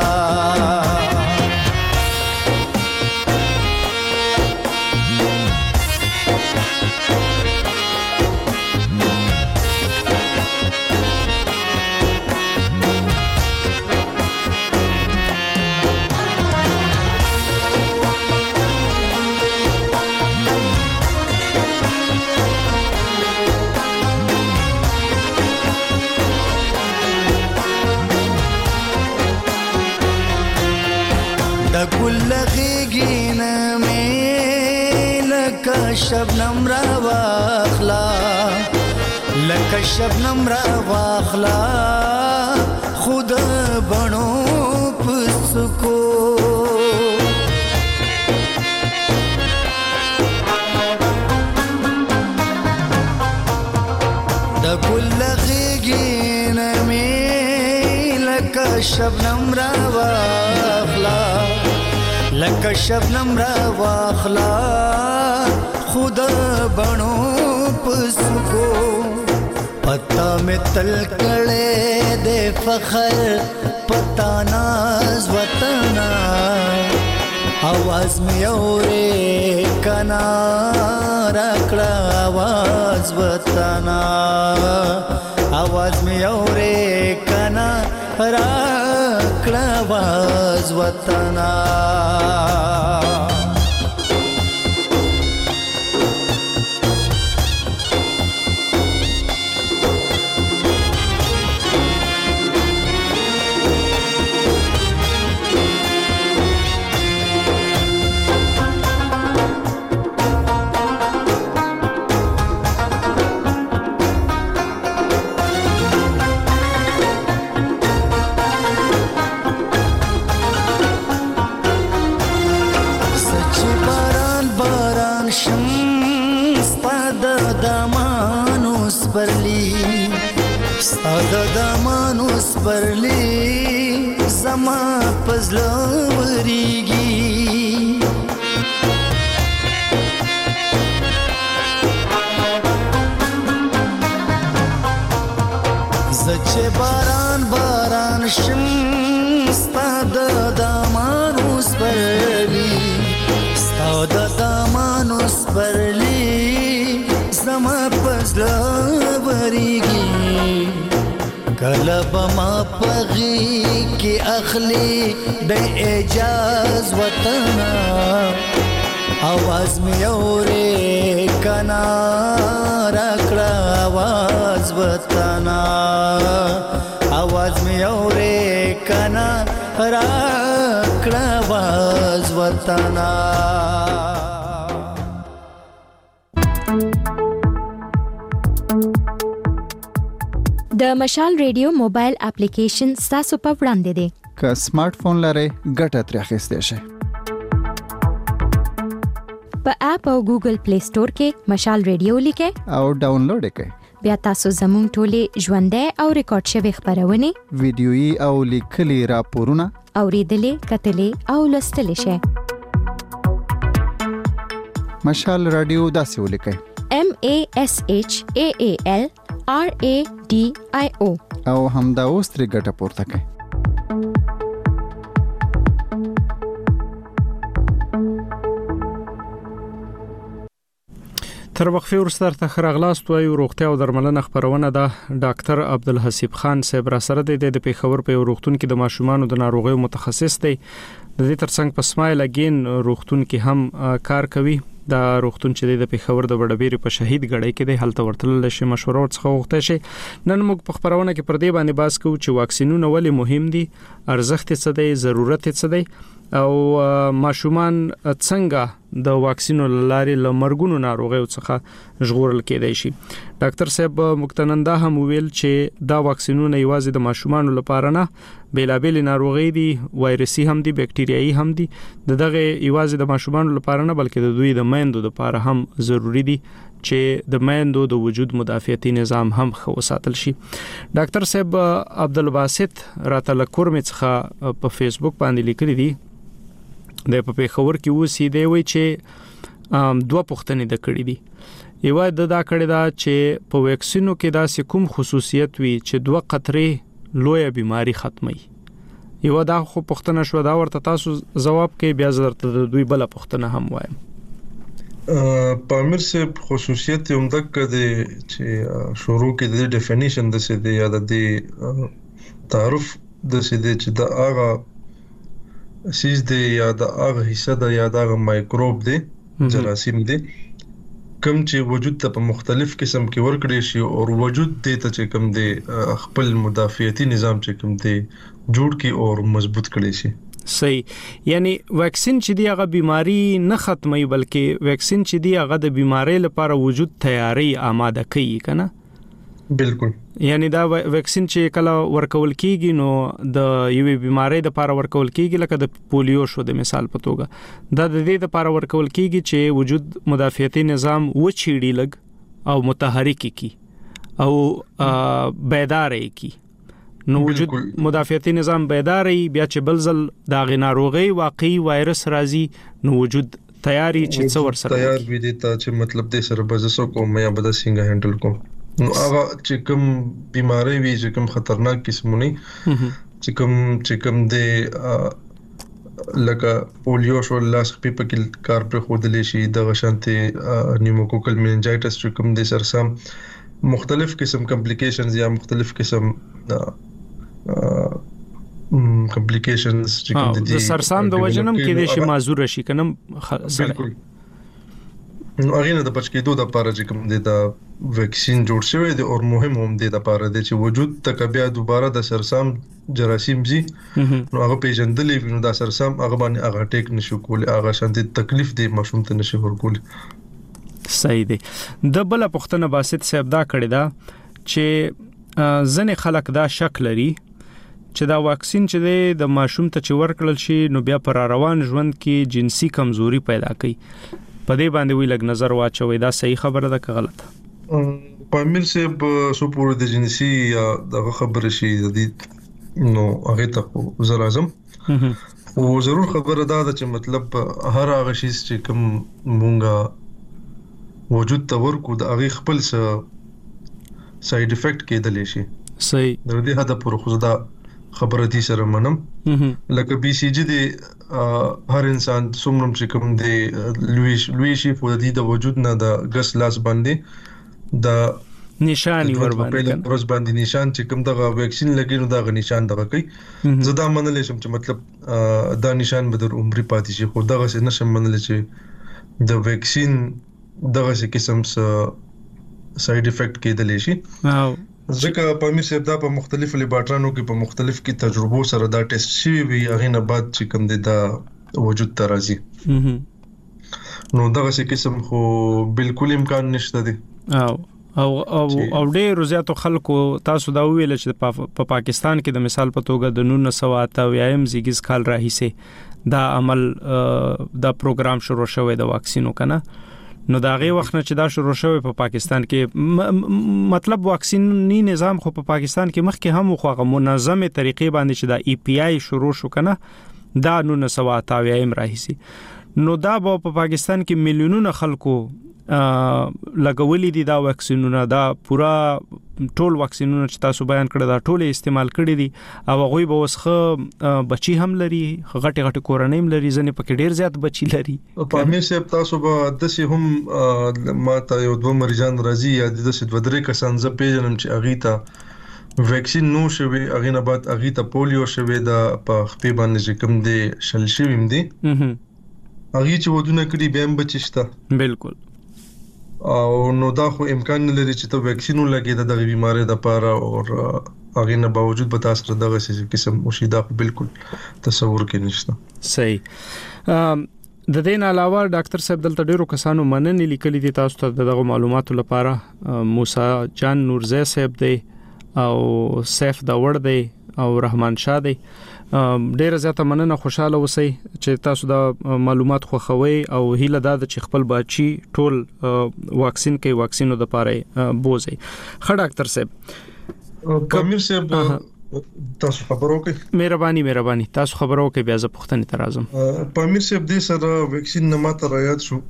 شبنم را واخلا لکه شبنم را واخلا خود بنو پسکو د ګل غیګین می لکه شبنم را واخلا لکه شبنم را واخلا خود بنو پسکو پتا میں تل کڑے دے فخر پتا ناز وطن आवाज میں اورے کنا راکڑا आवाज وطن आवाज میں اورے کنا راکڑا आवाज وطن دامانو سپرلی ستا د دامانو سپرلی زما پزړه وريږي زچه باران باران شم ستا د دامانو سپرلی ستا د دامانو سپرلی زما پزړه وريږي کله به ما پغي کې اخلي د اجاز وطن आवाज می اورې کنا راکړه आवाज وطن आवाज می اورې کنا راکړه आवाज وطن د مشال ریډیو موبایل اپلیکیشن تاسو په وړاندې دی که سمارټ فون لرئ ګټه ترې اخیستئ شئ په اپ او ګوګل پلی سٹور کې مشال ریډیو لیکئ او ډاونلوډ یې کړئ بیا تاسو زموږ ټولې ژوندۍ او ریکارډ شوی خبرونه ویډیويي او لیکلي راپورونه اوریدلې کتلې او لوستلې شئ مشال رادیو داسې ولیکئ M A S H A A L R A D I O او همدا اوس ترې ګټه پورته کړئ تر وقفه ورسته ته خرغلاست وایو روغتیا او درملنه خبرونه ده ډاکټر عبدالحسیب خان صاحب را سره دی د پیښور په روغتون کې د ماشومانو د ناروغیو متخصص دی د دې ترڅنګ په سمایل اگین روغتون کې هم کار کوي دا روغتون چې د پیښور د وړبېری په شهید غړې کې د هلته ورتل شي مشوره ورڅخه وغوښته شي نن موږ په خبرونه کې پر دې باندې باس کوو چې واکسینونه ولې مهم دي ارزښت څه دی ضرورت څه دی او ماشومان څنګه د واکسینو لارې لمرګونو ناروغیو څخه ژغورل کېدای شي ډاکټر صاحب مقتننده هم ویل چې دا واکسینونه یوازې د ماشومانو لپاره نه بیلابېل ناروغي دي وایرسي هم دي بکټریایي هم دي دغه یوازې د ماشومانو لپاره نه بلکې د دوی د میندو لپاره هم ضروری دي چې د میندو د وجود مدافعتي نظام هم خو ساتل شي ډاکټر صاحب عبدالباسط راتل کورمې څخه په فیسبوک باندې لیکلي دي د په پیښور کې وسی دی وی چې دوه پوښتنې د کړې دي یو د دا کړې دا چې په ویکسینو کې دا کوم خصوصیت وي چې دوه قطرې لوی بیماری ختمي یو دا خو پوښتنه شو دا ورته تاسو جواب کې بیا درته د دوی بل پوښتنه هم وایم پامیر سے خصوصیت هم د کده چې شروع کې د ډیفینیشن د څه دی یا د تعارف د څه دی چې د هغه سیز دی یا د هغه حصہ د یا د مایکروب دی جراثیم دی کم چې وجود ته په مختلف قسم کې ورکړي شي او وجود دی ته چې کم دی خپل مدافعتي نظام چې کم دی جوړ کی او مضبوط کړي شي صحیح یعنی ویکسین چې دی هغه بیماری نه ختمي بلکې ویکسین چې دی هغه د بیماری لپاره وجود تیاری آماده کوي کنه بالکل یعنی دا ویکسین چې کله ورکول کیږي نو د یوې بیماری د لپاره ورکول کیږي لکه د پولیو شو د مثال په توګه دا د دې لپاره ورکول کیږي چې وجود مدافعتي نظام و چیړي لګ او متحرک کی او بیدار کی نو وجود مدافعتي نظام بیدار بیا چې بلزل دا غناروغي واقعي وایرس راځي نو وجود تیاری چې څور سره تیار وي دي ته چې مطلب دې سره بزسو کوم یا بد څنګه هندل کوم نو هغه چې کوم بیماری وي چې کوم خطرناک قسمونه چې کوم چې کوم دې لکه پولیو شو لاس په پکې کار پر خودلې شي د غشانتي نیوموکوکل میننجایټس چې کوم دې سرسام مختلف قسم کمپلیکیشنز یا مختلف قسم کمپلیکیشنز چې کوم دي د سرسام د وجنم کې د شي معذور شي کنه بالکل نو هغه نه د بچ کېدو د لپاره چې کوم دي د ویکسین جوړ شوی دی او مهم هم دی د لپاره د چې وجود تک بیا دوباره د سرسام جراثیم زی نو هغه پیژندلې نو د سرسام هغه باندې هغه ټیک نشو کول هغه شانتي تکلیف دی مشوم ته نشي ورکول صحیح دی د بل پښتنه باسط صاحب دا کړی دا چې ځنې خلک دا شک لري چې دا واکسین چې د ماشوم ته چې ورکړل شي نو بیا پر روان ژوند کې جنسي کمزوري پیدا کوي په دې باندې وی لګ نظر واچوي دا صحیح خبره ده که غلطه پامیر صاحب سو پورې د جنسي یا دغه خبره شي د دې نو هغه ته زر اعظم او ضرور خبره ده چې مطلب هر هغه شی چې کوم مونږه وجود ته ورکو د هغه خپل څه ساید افیکټ کېدلی شي. صحیح. د دې هدا پر خو دا خبره دي سره منم لکه بي سي جي دي هر انسان څومره چې کوم دی لوی لوی شي په دې د وجود نه د ګس لاس باندې د نشانی ور باندې پروس باندې نشان چې کوم دغه ویکسین لګي نو دغه نشان دغه کوي زدا منل شم چې مطلب دا نشان به در عمر پاتې شي خو دغه څه نشم منل چې د ویکسین دغه څه قسم څه ساید افیکټ کېدلی شي. او ځکه پامیر صاحب دا په مختلفو لیبارټریانو کې په مختلف کې تجربو سره دا ټیسټ شوی وي هغه نه بعد چې کوم دی دا وجود ته راځي نو دغه څه قسم خو بالکل امکان نشته دی. او او او او ډېر زیاتو خلکو تاسو دا ویل چې په پا پاکستان کې د مثال په توګه د نولس سوه اته اویایم زیږیز کال راهیسې دا عمل دا پروګرام شروع شوی د واکسینو کنه نو دا غي وخت نه چې دا شروع شوی په پا پاکستان کې مطلب واکسینی نظام خو په پا پاکستان کې مخکې هم خو منظمه طریقې باندې چې دا ای پی آی شروع شو کنه دا نولس سوه اته اویایم راهیسې نو دا په پا پاکستان کې میلیونونه خلکو لګولې دي دا واکسینونه دا پورا ټول واکسینونه چې تاسو بیان کړل دا ټول استعمال کړي دي او هغه به وسخه بچي هم لري غټي غټي کورنۍ هم لري ځنه پکې ډیر زیات بچي لري. په مې سه تاسو به د سه هم ما ته یو دوه مریضان راځي یا د سه دوه درې کسان ز پیژنم چې اغه ته ویکسین نو شوی اغه نه بعد اغه ته پولیو شوی دا په خپې باندې کوم دی شل شویم دي اغه چې ودونه کړي به هم بچشته بالکل او نو دا خو امکان نه لري چې ته ویکسین ولګې د دغه بیماری د لپاره او هغه نه باوجود به تاسو دغه قسم مشیدا بالکل تصور کې نشته. صحیح. د دې نه علاوه ډاکټر صاحب دلته ډیرو کسانو مننې لیکلي دي تاسو ته دغه معلوماتو لپاره موسی جان نورزی صاحب دی او سیف دا ور دی او رحمان شاه دی ډیره زیاته مننه خوشاله اوسئ چې تاسو دا معلومات خوښوي او هیله دا چې خپل بچي ټول واکسین کې واکسینو د پاره بوزي. خ ډاکټر صاحب پامیر صاحب تاسو خبرو کې مهرباني مهرباني تاسو خبرو کې بیا ز پښتنې تر اعظم پامیر صاحب دې سره ویکسین نه ماته رايات شو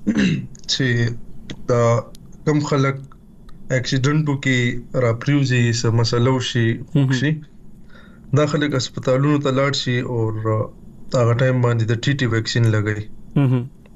چې دا کم خلک اکسیډنټو کې را پریوزي سم مسلو شي خوشي دا خلک هسپتالونو ته لاړ شي او هغه ټایم باندې د ټي ټي ویکسین لګي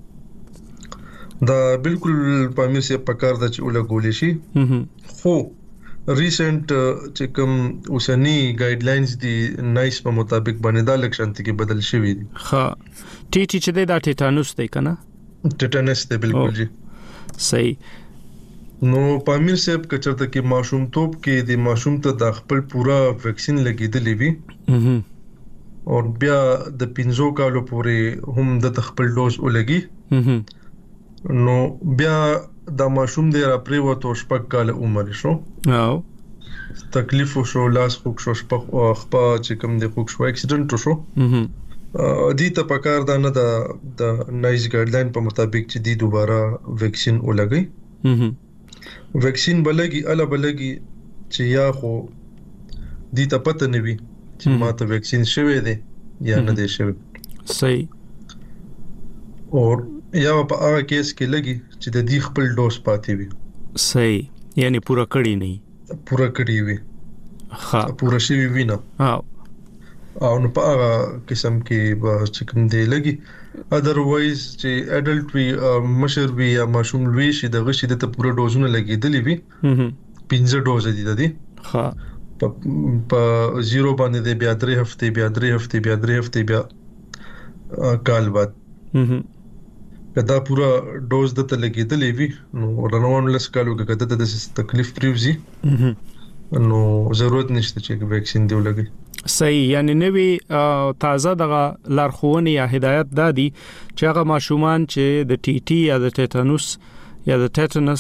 دا بالکل پامیر سي پکار د چې ولګول شي خو ریسنت چې کوم اوسنی ګایډلاینز دي نایس په مطابق باندې دا لکشنت کې بدل شوی دي. ها ټي ټي چې دا ټیټانوس دی کنه ټیټانوس دی بالکل جی صحیح. نو پامیر صاحب کچرته کې ماشوم توپ کې د ماشوم ته د خپل پورا ویکسین لګیدلې وي او بیا د پنځو کالو پورې هم د خپل ډوز ولګي نو بیا د ماشوم د را پریوتو شپږ کال عمر شو او تکلیف شو لاس خوک شو شپږ خپه چې کوم د خوک شو اکسیډنټ شو دې ته پکار دا نه د نایس ګایډلاین په مطابق چې دی دوباره ویکسین ولګي ویکسین بلګي اله بلګي چې یا خو دې ته پته نه وي چې ماته ویکسین شوی دی یا نه دی شوی. صحیح. او یا په هغه کیس کې لګي چې د دې خپل ډوز پاتې وي. صحیح یعنی پورا کړی نه پورا کړی وي ها پورا شوی وي نه ها او نو په هغه قسم کې به چې کوم دی لګي اذروایز چې اډلټ وی مشر وی یا ماشوم لوی شي د غشي د ته پوره ډوزونه لګیدلی وي پنځه ډوز دي د دې ها په زیرو باندې د بیا درې هفته بیا درې هفته بیا درې هفته بیا کال بعد کدا پورا ډوز د ته لګیدلی وي نو رنوان لس کالو کې کده د تکلیف پریوزي نو ضرورت نشته چې ویکسین دی ولګي. صحیح یعنی نوی تازه دغه لارښوونې یا هدایت دادي چې هغه ماشومان چې د ټي ټي یا د ټیټانوس یا د ټیټانس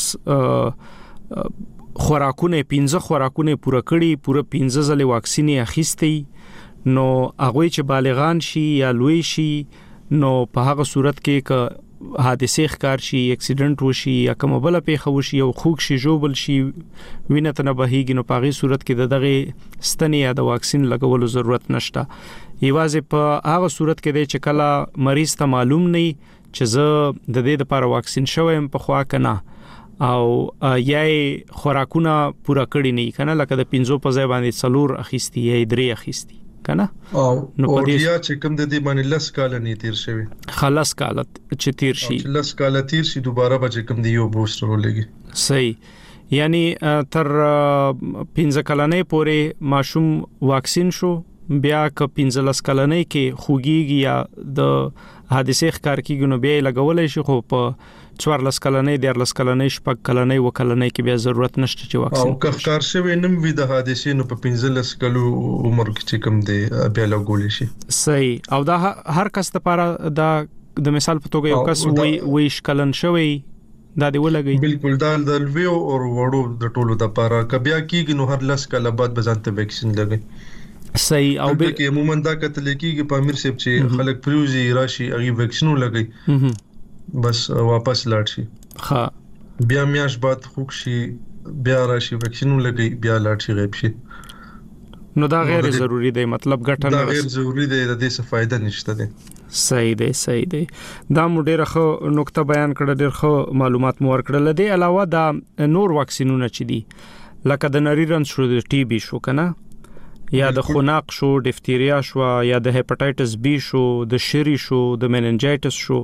خوراکونه پنځه خوراکونه پوره کړي پوره پنځه ځله واکسین اخیستي نو هغه چې بالغان شي یا لوی شي نو په هغه صورت کې ک حادثه ښکار شي اکسیډنٹ وشي یا کوم بل پیښه وشي او خوک شي جوبل شي وینه ته نه بهيږي نو په هغه صورت کې د دغه ستنې یا د واکسین لګولو ضرورت نشته یوازې په هغه صورت کې دی چې کله مریض ته معلوم نه چې زه د دې لپاره واکسین شوم په خوا کنه او یای خوراکونه پورا کړی نه کنه لکه د پنځو په ځای باندې څلور اخیستی یا درې اخیستی کنه او نو په دې چې کوم د دې باندې لس کال نه تیر شوی خلاص کال چې تیر شي لس کال تیر شي دوباره به کوم دی یو بوستر ولګي صحیح یعنی تر پنځه کلنې پورې ماشوم واکسین شو بیا ک پنځه لس کلنې کې خوګيږي یا د حادثه ښکار کیږي نو بیا لګولای شي خو په څوار لس کلنې ډیر لس کلنې شپږ کلنې و کلنې کې بیا ضرورت نشته چې واکسین او که ښکار شوی نم وي د حادثه نو په پنځه لس کلو عمر کې چې کوم دی بیا لګول شي صحیح او دا هر کس لپاره دا د مثال په توګه یو کس وی ویش کلن شوی دا دی ولګي بالکل دا د لویو او وړو د ټولو لپاره کبیا کیږي نو هر لس کاله بعد بزانته ویکسین لګي صحیح او به کې عموما دا کتل کیږي په امیر صاحب چې خلک پریوزي راشي هغه ویکسین لګي بس واپس لاړ شي ها بیا میاش بعد خوک شي بیا راشي ویکسین لګي بیا لاړ شي غیب شي نو دا غیر ضروری دی مطلب ګټه نه دا غیر ضروری دی د دې څه فائدہ نشته دی صحیح دی صحیح دی دا مو ډیره خو نقطه بیان کړه ډیر خو معلومات مو ورکړل دی علاوه دا نور واکسینونه چي دي لکه د نری رنځ شو د ټي بي شو کنه یا د خناق شو ډیفتیریا شو یا د هپاتایټس بی شو د شری شو د میننجایټس شو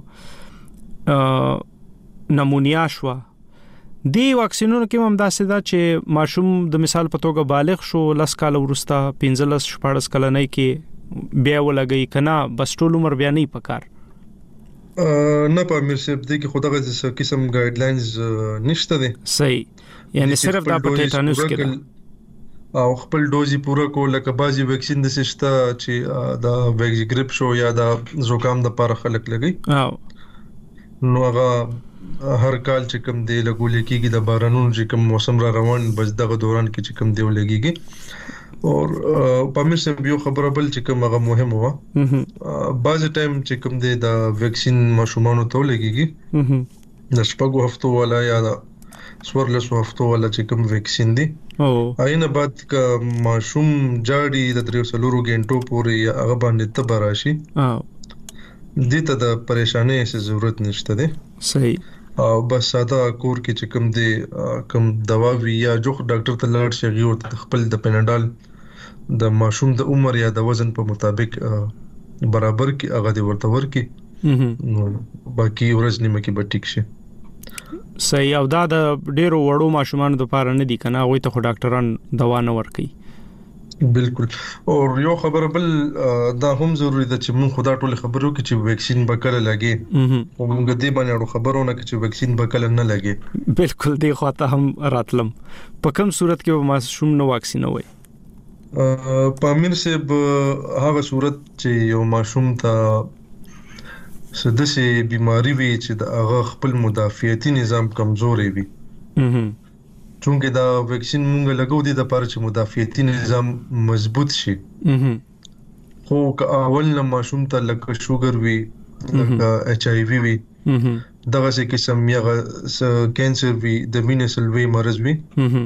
نمونیا شو دی واکسینونو کې هم داسې دا چې ماشوم د مثال په توګه بالغ شو لس کال ورسته پنځه لس شپږ کلنۍ کې بیا ولګي کنه بس ټول عمر بیا نه پکار نه په امیر صاحب دی کې خدای غږ قسم ګایډلاینز نشته دي صحیح یعنی صرف دا په ټیټانوس کې او خپل دوزي پوره کول لکه بازي ویکسین د سشته چې دا ویکس گریپ شو یا دا زوکام د لپاره خلک لګي او نو هغه هر کال چې کوم دی لګول کېږي د بارانونو چې کوم موسم را روان بس دغه دوران کې چې کوم دی ولګيږي او په مې سم یو خبره بل چې کوم هغه مهم و بعض ټایم چې کوم دی د ویکسین ماشومانو ته ولګيږي د شپږو هفتو ولا یا د څوارلسو هفتو ولا چې کوم ویکسین دی او اینه بعد ک ماشوم جاړي د دریو سلورو غنټو پورې هغه باندې تبراشي او دې ته د پریشانی هیڅ ضرورت نشته دی صحیح او بس ساده کور کې چې کوم دی کوم دوا وی یا جوخ ډاکټر ته لاړ شي او خپل د پیناډال د ماشوم د عمر یا د وزن په مطابق برابر کې هغه دی ورته ورکی نو باقي ورځ نیمه کې به ټیک شي صحیح او دا د ډیرو وړو ماشومان د لپاره نه دي کنه غوي ته ډاکټران دوا نه ورکي بالکل او یو خبره بل دا هم ضروری ده چې موږ خدا ټول خبرو کې چې ویکسین بکله لګي او موږ دې باندې خبرونه کې چې ویکسین بکله نه لګي بالکل دی خو ته هم راتلم په کوم صورت کې ماشوم نو واکسین وای په امیر صاحب هغه صورت چې یو ماشوم ته سدسي بیماری وي چې د هغه خپل مدافعتي نظام کمزوري وي چونکه دا ویکسین مونږ لګو دي د لپاره چې مدافعتي نظام مضبوط شي خو که اول نه ماشوم ته لکه شوګر وي لکه ایچ آی وی وي دغه څه قسم یا کینسر وي د وینې سلوي مرز وي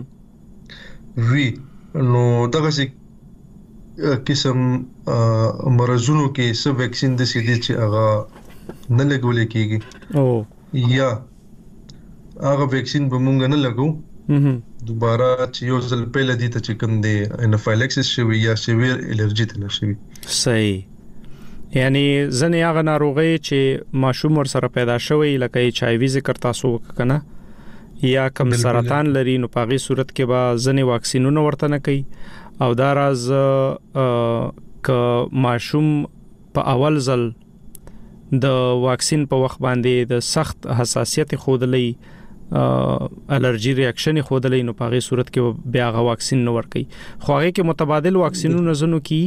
وی نو دغه څه قسم مرزونو کې څه ویکسین د سې دي چې هغه نه لګول کېږي او یا هغه ویکسین به مونږ نه لګو دوباره چې یو ځل پهله دي ته چې کوم دی انافایلکسس شوی یا سیویر الرجی ته نشوي صحیح یعنی ځنې هغه ناروغي چې ماشوم ور سره پیدا شوی لکه ایچ آی وی ذکر تاسو وکنه یا کم سرطان لري نو په غي صورت کې به ځنې واکسینونه ورته نه کوي او دا راز ک ماشوم په اول ځل د واکسین په وخت باندې د سخت حساسیت خودلې الرجی ریاکشن خودلې نو په غي صورت کې بیا غا واکسین نه ور کوي خو هغه کې متبادل واکسینونه زنو کی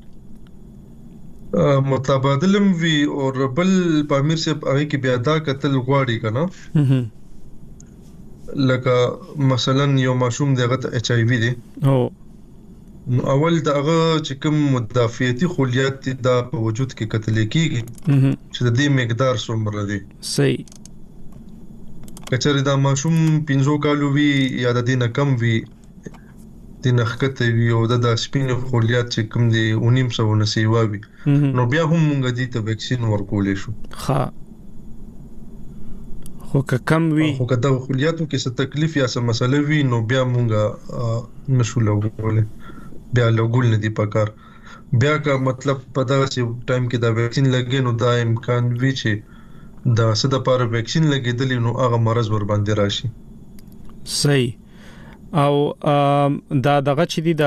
متبادلم وی او بل په امیر صاحب هغه کې بیا دا قتل غواړي کنه لکه مثلا یو ماشوم دغه ایچ آی وی دی او نو اول دا هغه چې کوم مدافعتي خلیات دي دا په وجود کې کتل کېږي چې د دې مقدار څومره دی. صحیح. کچره دا ماشوم پنځو کالو وی یا د دې نه کم وی د نخکته وی او د سپین خلیات چې کوم دی اونیم سو نه سیوا وی نو بیا هم موږ دې ته ویکسین ورکولې شو. ها خو که کم وی خو که دا خلیاتو کې څه تکلیف یا څه مسله وی نو بیا موږ نشو لګولې بیا لګول نه دی پکار. بیا کا مطلب په دا چې ټایم کې دا ویکسین لګې نو دا امکان وی چې دا څه د پاره ویکسین لګېدلی نو هغه مرز ور باندې راشي. صحیح. او دا دغه چې دی دا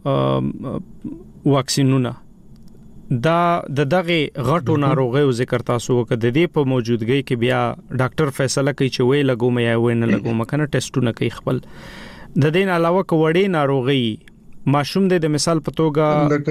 واکسینونه دا د دغه غټو ناروغیو ذکر تاسو وکړه د دې په موجودګۍ کې بیا ډاکټر فیصله کوي چې وې لګوم یا وې نه لګوم کنه ټیسټونه کوي خپل. د دې علاوه کوړې ناروغي ماشوم د مثال په توګه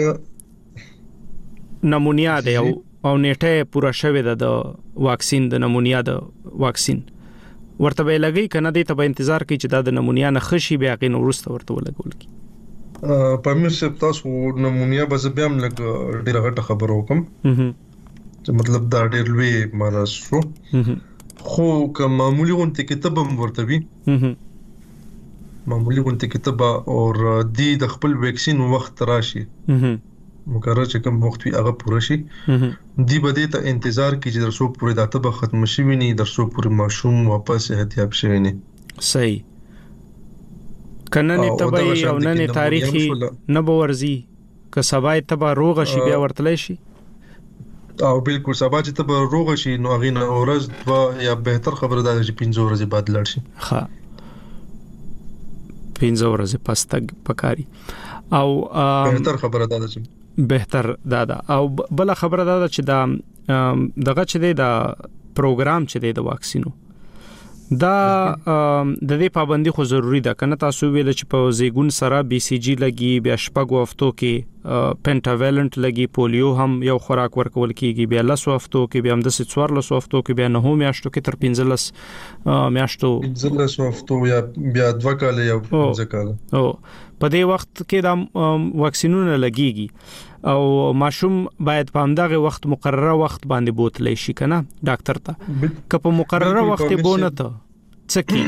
نمونیا دی او او نیټه پورا شوه د واکسین د نمونیا د واکسین ورته به لګي کنه دې ته به انتظار کوي چې دا د نمونیا نه خشي بیا غي نورسته ورته ولګول کی. په مې څه تاسو نمونیا به بیا هم لګ ډیره غټه خبر وکم چې مطلب دا ډیر لوی مرض شو خو که معمولی غونته کتاب هم ورته وي معمولی غونته کتاب او دی د خپل ویکسین وخت راشي مقرر چې کوم وخت وي هغه پوره شي دی به دې ته انتظار کوي چې درسو پوره داته به ختم شي وي نه درسو پوره ماشوم واپس احتیاط شي نه. صحیح. کنه نه تبه او نه تاریخي نه بورزي که سبا ته به روغ شي بیا ورتلای شي او بالکل سبا چې ته به روغ شي نو هغه نه اورز یا بهتر خبره ده چې پنځه ورځې بعد لاړ شي. ها پنځه ورځې پس تک پکاري او بهتر خبره ده چې بهتر دا دا او بل خبره دا چې دا دغه چې دا پروګرام چې د واکسینو دا د دې پابندي خو ضروری ده کنه تاسو ویل چې په زیګون سره بي سي جي لګي بیا شپږ هفتو کې پنټاویلنت لګي پولیو هم یو خوراک ورکول کیږي بیا لس هفتو کې بیا هم د څوار لس هفتو کې بیا نه میاشتو کې تر پنځه لس میاشتو پنځه لس هفتو یا بیا دوه کال یا پنځه کال او په دې وخت کې دا واکسینونه لګيږي او ماشوم باید په همدغه وخت مقرره وخت باندې بوتلی شي کنه ډاکټر ته که په مقرره وخت بونه ته څکی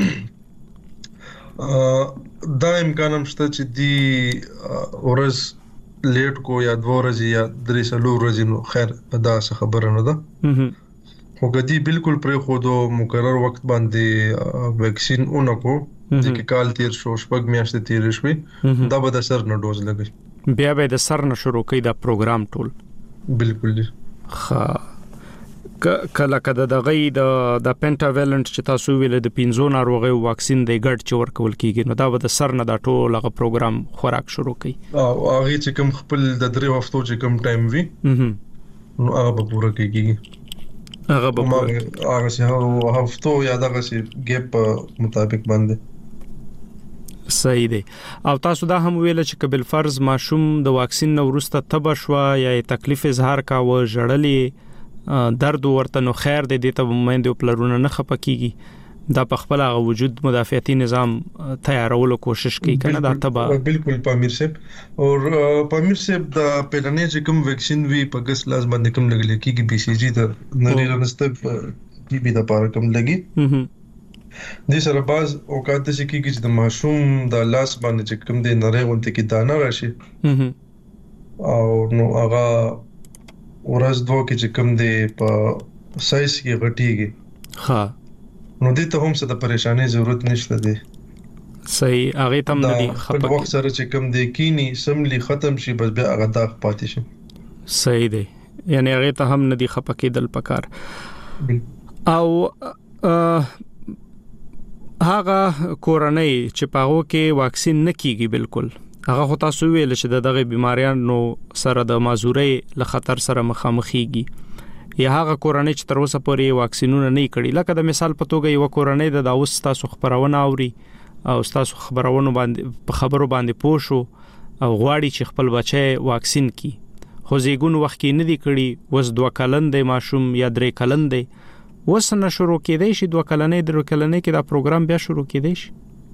دا امکان هم شته چې دی ورځ لیټ کو یا دوه ورځې یا درې څلور ورځې نو خیر دا څه خبره نه ده خو کدی بالکل پر خو دو مقرر وخت باندې ویکسین اونکو چې کال تیر شو شپږ میاشتې تیر شوې دا به د سر نه ډوز لګي بیا به د سر نه شروع کوي دا پروګرام ټول. بالکل ښه کله کده د غي د د پنټاویلنت چې تاسو ویل د پنځو ناروغیو واکسین د ګډ چې ورکول کیږي نو دا به د سر نه دا ټول هغه پروګرام خوراک شروع کوي او هغه چې کوم خپل د درې هفتو چې کوم ټایم وي نو هغه به پوره کیږي هغه به هغه چې هفتو یا دغه چې ګیپ مطابق باندې. صحیح دی. او تاسو دا هم ویل چې کبل فرض ماشوم د واکسین نو ورسته تبه شو یا تکلیف اظهار کا و جړلې درد ورته نو خیر دی د ته مومند او پلرونه نه خپکیږي دا په خپل هغه وجود مدافعتي نظام تیارولو کوشش کوي کنه دا تبه بالکل پامیر صاحب او پامیر صاحب د پلانې چې کوم ویکسین وی په ګس لاس باندې کوم لګل کیږي بي سي جي د نری رنسته بي بي د پاره کوم لګي د سره باز اوقات چې کیږي چې د ماشوم د لاس باندې چې کوم د نری غونته کې دانه راشي او نو هغه ورځ دوه کې چې کوم دی په سایز کې غټيږي ها نو دې ته هم څه د پریشانی ضرورت نشته دی. صحیح هغه تم نه دی خپل وخت سره چې کوم دی کینی سملی ختم شي بس بیا هغه داغ پاتې شي. صحیح دی یعنی هغه ته هم نه دی خپکیدل پکار او هغه کورنۍ چې پاغو کې واکسین نه کیږي بالکل هغه خو تاسو ویل چې دغه بیماریانو سره د مازوري له خطر سره مخامخيږي یا هغه کورنۍ چې تر اوسه پورې واکسینونه نه کړي لکه د مثال په توګه یو کورنۍ د داوس تاسو خبرونه اوري او تاسو خبرونه باندې په خبرو باندې پوښو او غواړي چې خپل بچي واکسین کی خو زیګون وخت کې نه دی کړي وس دوه کلن دی ماشوم یا درې کلن دی وس نه شروع کېدای شي دوه کلنې درې کلنې کې دا پروګرام بیا شروع کېدای شي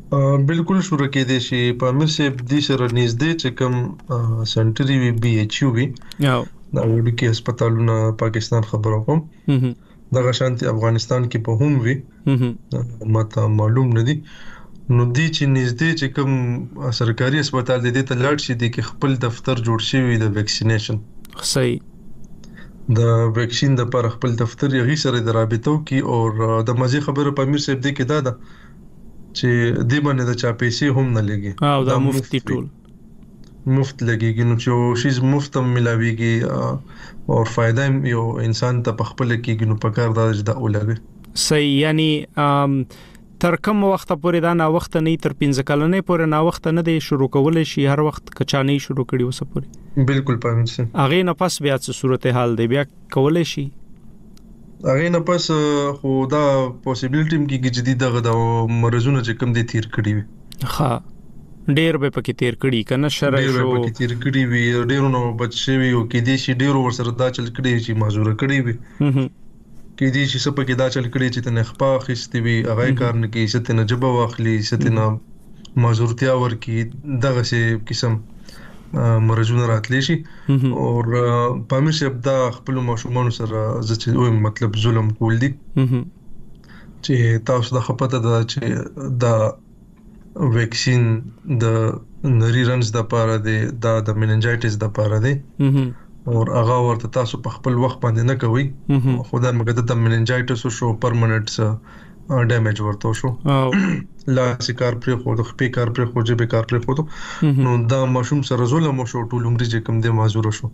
بالکل شروع کېدې شي په امیر صاحب د سره نږدې چې کوم سنټري وی بي ایچ یو وی او دا وړي کې هسپتالونه پاکستان خبرو کوم دغه شانتي افغانستان کې په هم وی ماته معلوم نه دي نو دي چې نږدې چې کوم سرکاري هسپتال دي ته لاړ شي د خپل دفتر جوړ شوی د ویکسینیشن صحیح د ویکسین د پر خپل دفتر یې سره د رابطو کې او د مزي خبره په امیر صاحب دی کې دا ده چې دی باندې د چا پیسې هم نه لګي او دا مفتی ټول مفت لګيږي نو چې شیز مفت ملاويږي او فائدہ یو انسان ته په خپل کېږي نو په کار دا د اولګي صحیح یعنی تر کوم وخت پورې دا نا وخت نه تر پنځه کلنې پورې نا وخت نه دی شروع کول شي هر وخت کچانې شروع کړي وسه پورې بالکل پامن سي اغه نه پس بیا څه صورتحال دی بیا کول شي اغه نه پس خو دا پوسیبিলিټی کې جديد دغه د مرزونه چې کم دي تیر کړي وي ها ډېر به پکې تیر کړي کنه شرع شو ډېر پکې تیر کړي وي ډېر نو بچي وي او کې دي شي ډېر ور سره دا چل کړي چې معذور کړي وي کې دي چې سپه کې دا چل کړي چې تنه خپا خستې وي هغه کار نه کې ستنه جبه واخلي ستنه معذورتیا ورکی دغه سه قسم مرزونه راتلی شي او پامې شپ دا خپل ماشومان سره چې وي مطلب ظلم کول دي چې تاسو د خپته دا چې دا ویکسین د نری رنز د پاره دی دا د میننجایټس د پاره دی او هغه ورته تاسو په خپل وخت باندې نه کوي خدای مګد د میننجایټس شو پرمننټ ډیمیج ورته شو لا سکار پر خو د خپې کار پر خو جبه کار پر خو نو دا ماشوم سره ظلم شو ټول عمر چې کم دی معذور شو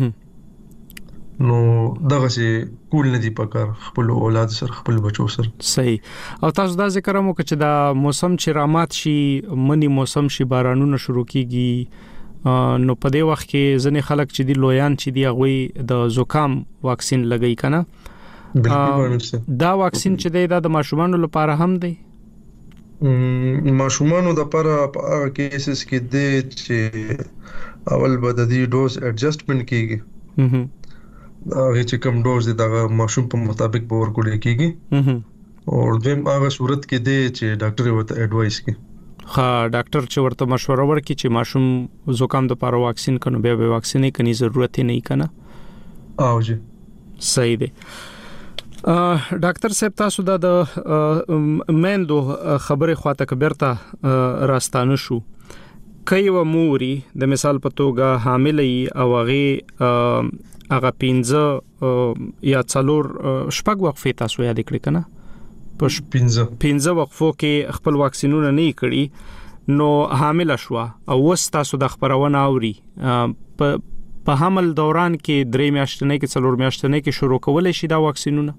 نو دغه سي کول نه دی پکار خپل اولاد سره خپل بچو سره صحیح او تاسو دا ذکر مو چې دا موسم چې رامات شي منی موسم شي بارانونه شروع کیږي نو په دې وخت کې ځنې خلک چې دی لویان چې دی هغه د زکام واکسین لګی کنه دا واکسین چې دی دا د ماشومانو لپاره هم دی ماشومانو د لپاره په هغه کیسز کې دی چې اول به د دې ډوز اډجستمنت کیږي هغه چې کوم ډوز دی دا ماشوم په مطابق به ورکول کیږي او دیم هغه صورت کې دی چې ډاکټر ورته اډوایس کوي ها ډاکټر چې ورته مشوره ورکړي چې ماشوم زکام د لپاره واکسین کنو بیا به واکسین یې کني ضرورت نه کنه او جی صحیح دی ډاکټر صاحب تاسو دا د مندو خبره خواته کبرته راستانه شو کای و موري د مثال په توګه حاملې او هغه هغه پینځه یا څلور شپږ وقفې تاسو یاد کړئ کنه په پینځه پینځه وقفو کې خپل واکسینونه نه کړی نو حامل شو او وس تاسو د خبرونه اوري په په حمل دوران کې درې میاشتې کې څلور میاشتې کې شروع کول شي دا واکسینونه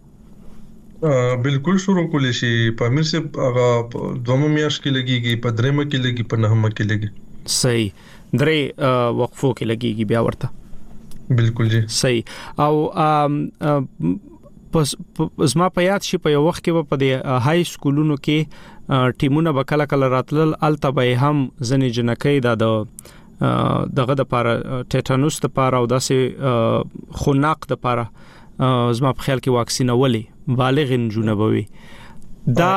بالکل شروع کولې شي په امیر صاحب هغه دوه میاشتې کې لګيږي په درېمه کې لګي په نهمه کې لګي صحیح درې وقفو کې لګيږي بیا ورته بالکل جی صحیح او پس زما په یاد شي په یو وخت کې په د های سکولونو کې ټیمونه وکړه کله راتلل التبه هم ځنې جنکې دا د دغه د پاره ټیټانوس د پاره او داسې خناق د پاره زما په خیال کې واکسینولې بالغ جنوبوي دا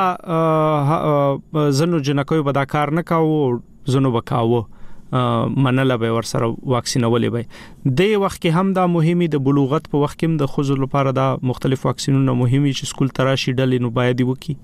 زنو جنکوي به دا کار نه کاوه زنو وکاوه منله به ور سره واکسینولې به د وخت کې هم دا مهمه د بلوغت په وخت کې هم د خوځو لپاره دا مختلف واکسینونه مهمه چې سکول تراشي ډلې نو باید وکي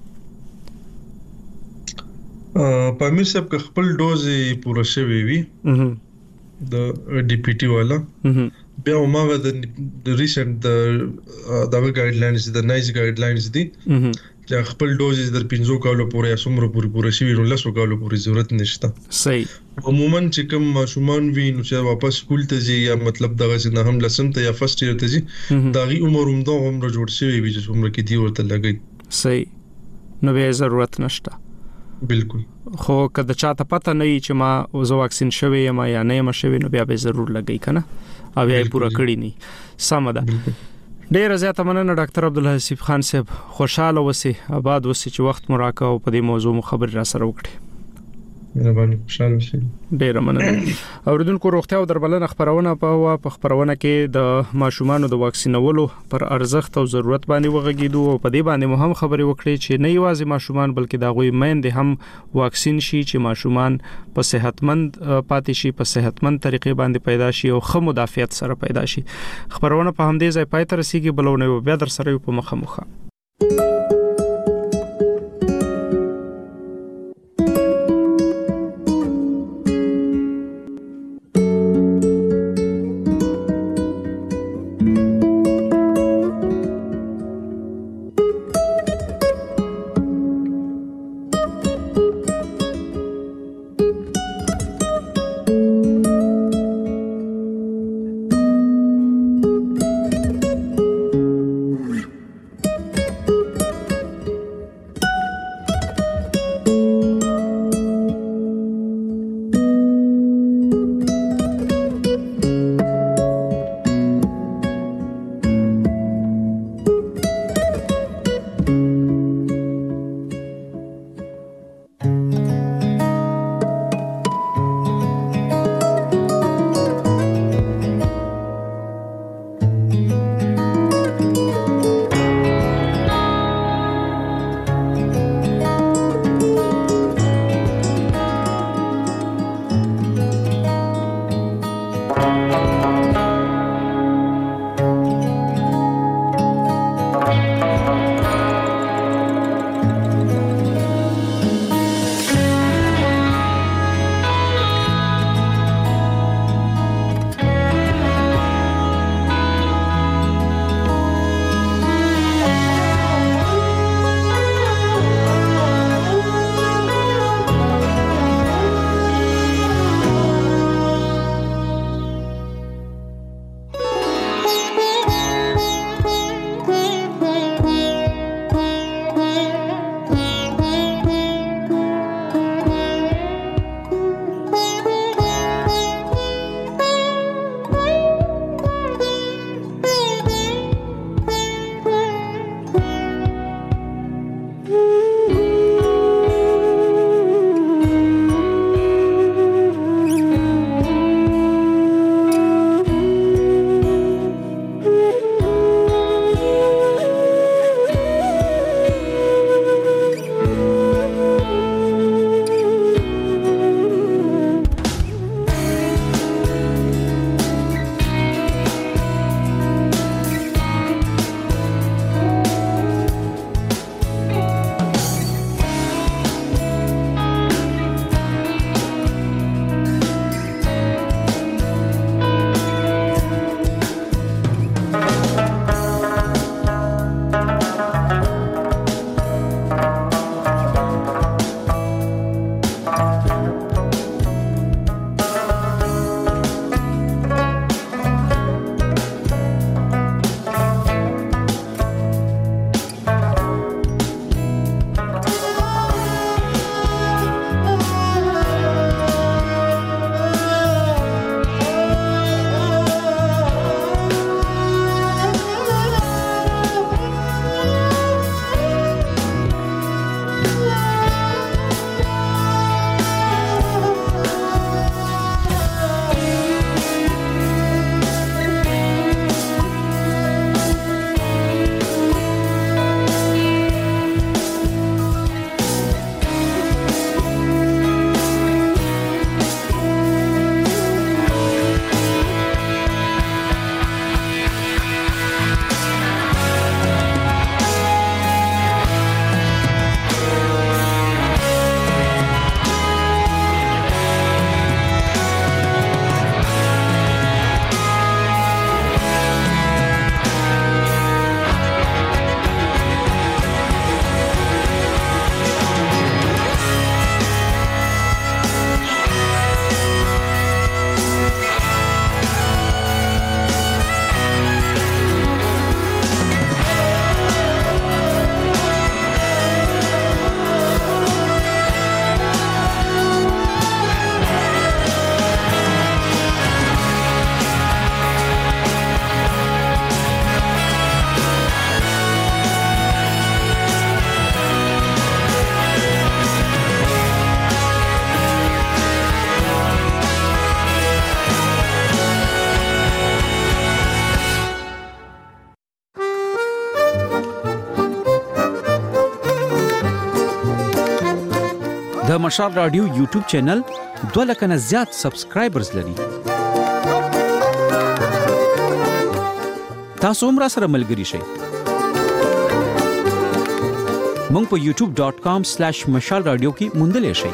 په امیر صاحب که خپل ډوز پوره شوی وي د ډي پی ټي والا بیا موږ د ریسنت د دغه ګایډلاینز د نایس ګایډلاینز دي چې خپل ډوز در پنځو کالو پورې اسمره پوره پوره شوی نو لاسو کالو پورې ضرورت نشته صحیح عموما چې کوم ماشومان وي نو چې واپس سکول ته ځي یا مطلب دغه چې نه هم لسم ته یا فرست ایئر ته ځي دغه عمر هم دوه عمر جوړ شوی وي چې عمر کې دی ورته لګي صحیح نو به ضرورت نشته بالکل خو کله چاته پته نه چې ما زو واکسین شوی یم یا نه یم شوی نو بیا به ضرور لګی کنه او یې پورا کړی نه سم ده ډیر زیاته مننه ډاکټر عبدالحسیب خان صاحب خوشاله وسی آباد وسی چې وخت مراکه او په دې موضوع خبر را سره وکړي مهرباني خوشاله شئ. ډیر مننه. اوریدونکو روغتیا او درملنه خبرونه په په خبرونه کې د ماشومانو د واکسینولو پر ارزښت او ضرورت باندې وغږیدو او په دې باندې مهم خبرې وکړي چې نه یوازې ماشومان بلکې د غوي میندې هم واکسین شي چې ماشومان په صحتمند پاتې شي، په صحتمند طریقې باندې پیدا شي او ښه مدافعت سره پیدا شي. خبرونه په همدې ځای پای ته رسیدي، بلونه بیا در سره په مخه مخه. مشال رادیو یوټیوب چینل دوه لکه نه زیات سبسکرایبرز لري. تاسو هم راسره ملګري شئ. مونږ په یوټیوب ډاٹ کام سلیش مشال رادیو کې موندلی شئ.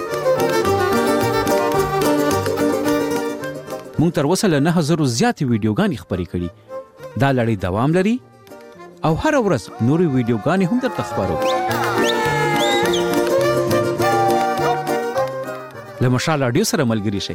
مونږ تر اوسه له نه هزارو زیاتې ویډیوګانې خپرې کړي. دا لړۍ دوام لري او هر ورځ نورې ویډیوګانې هم درته خپرو. له مشال رادیو سره ملګري شئ.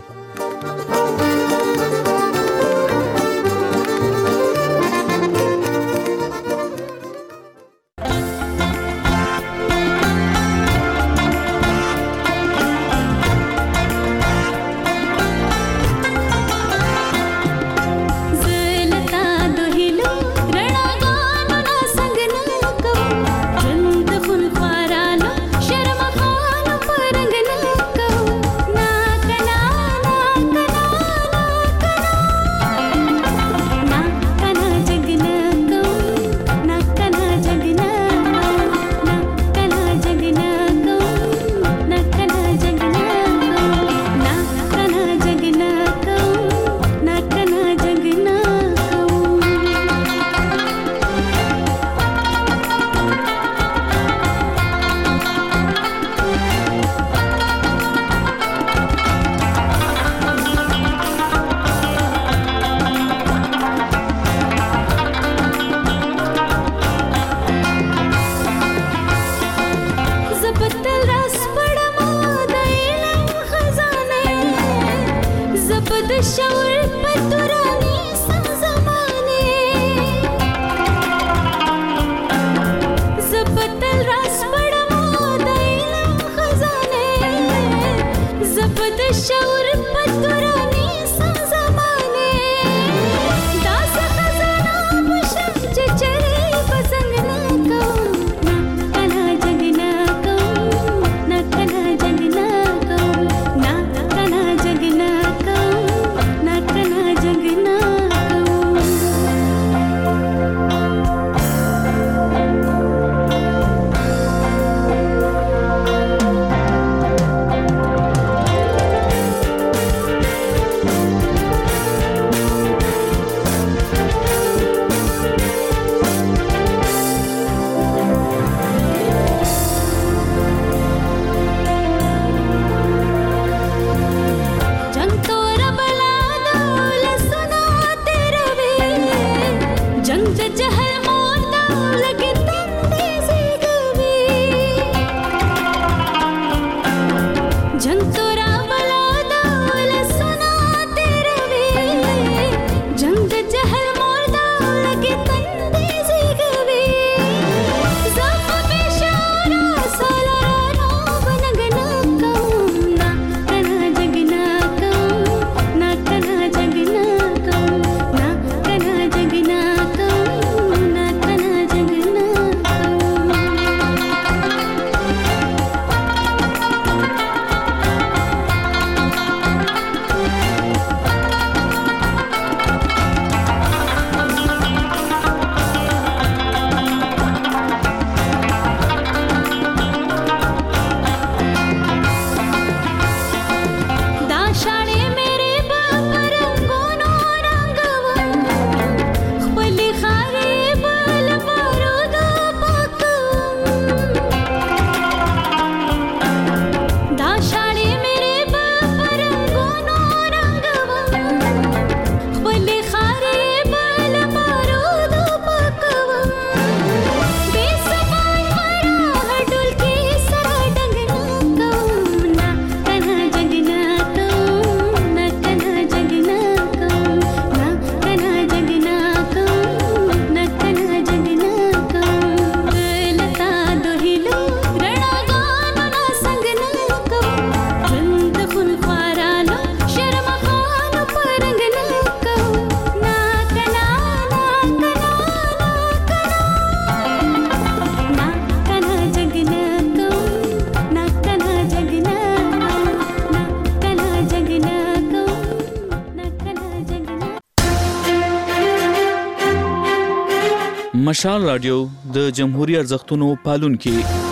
مشال رادیو د جمهوریت ارزښتونو پالونکي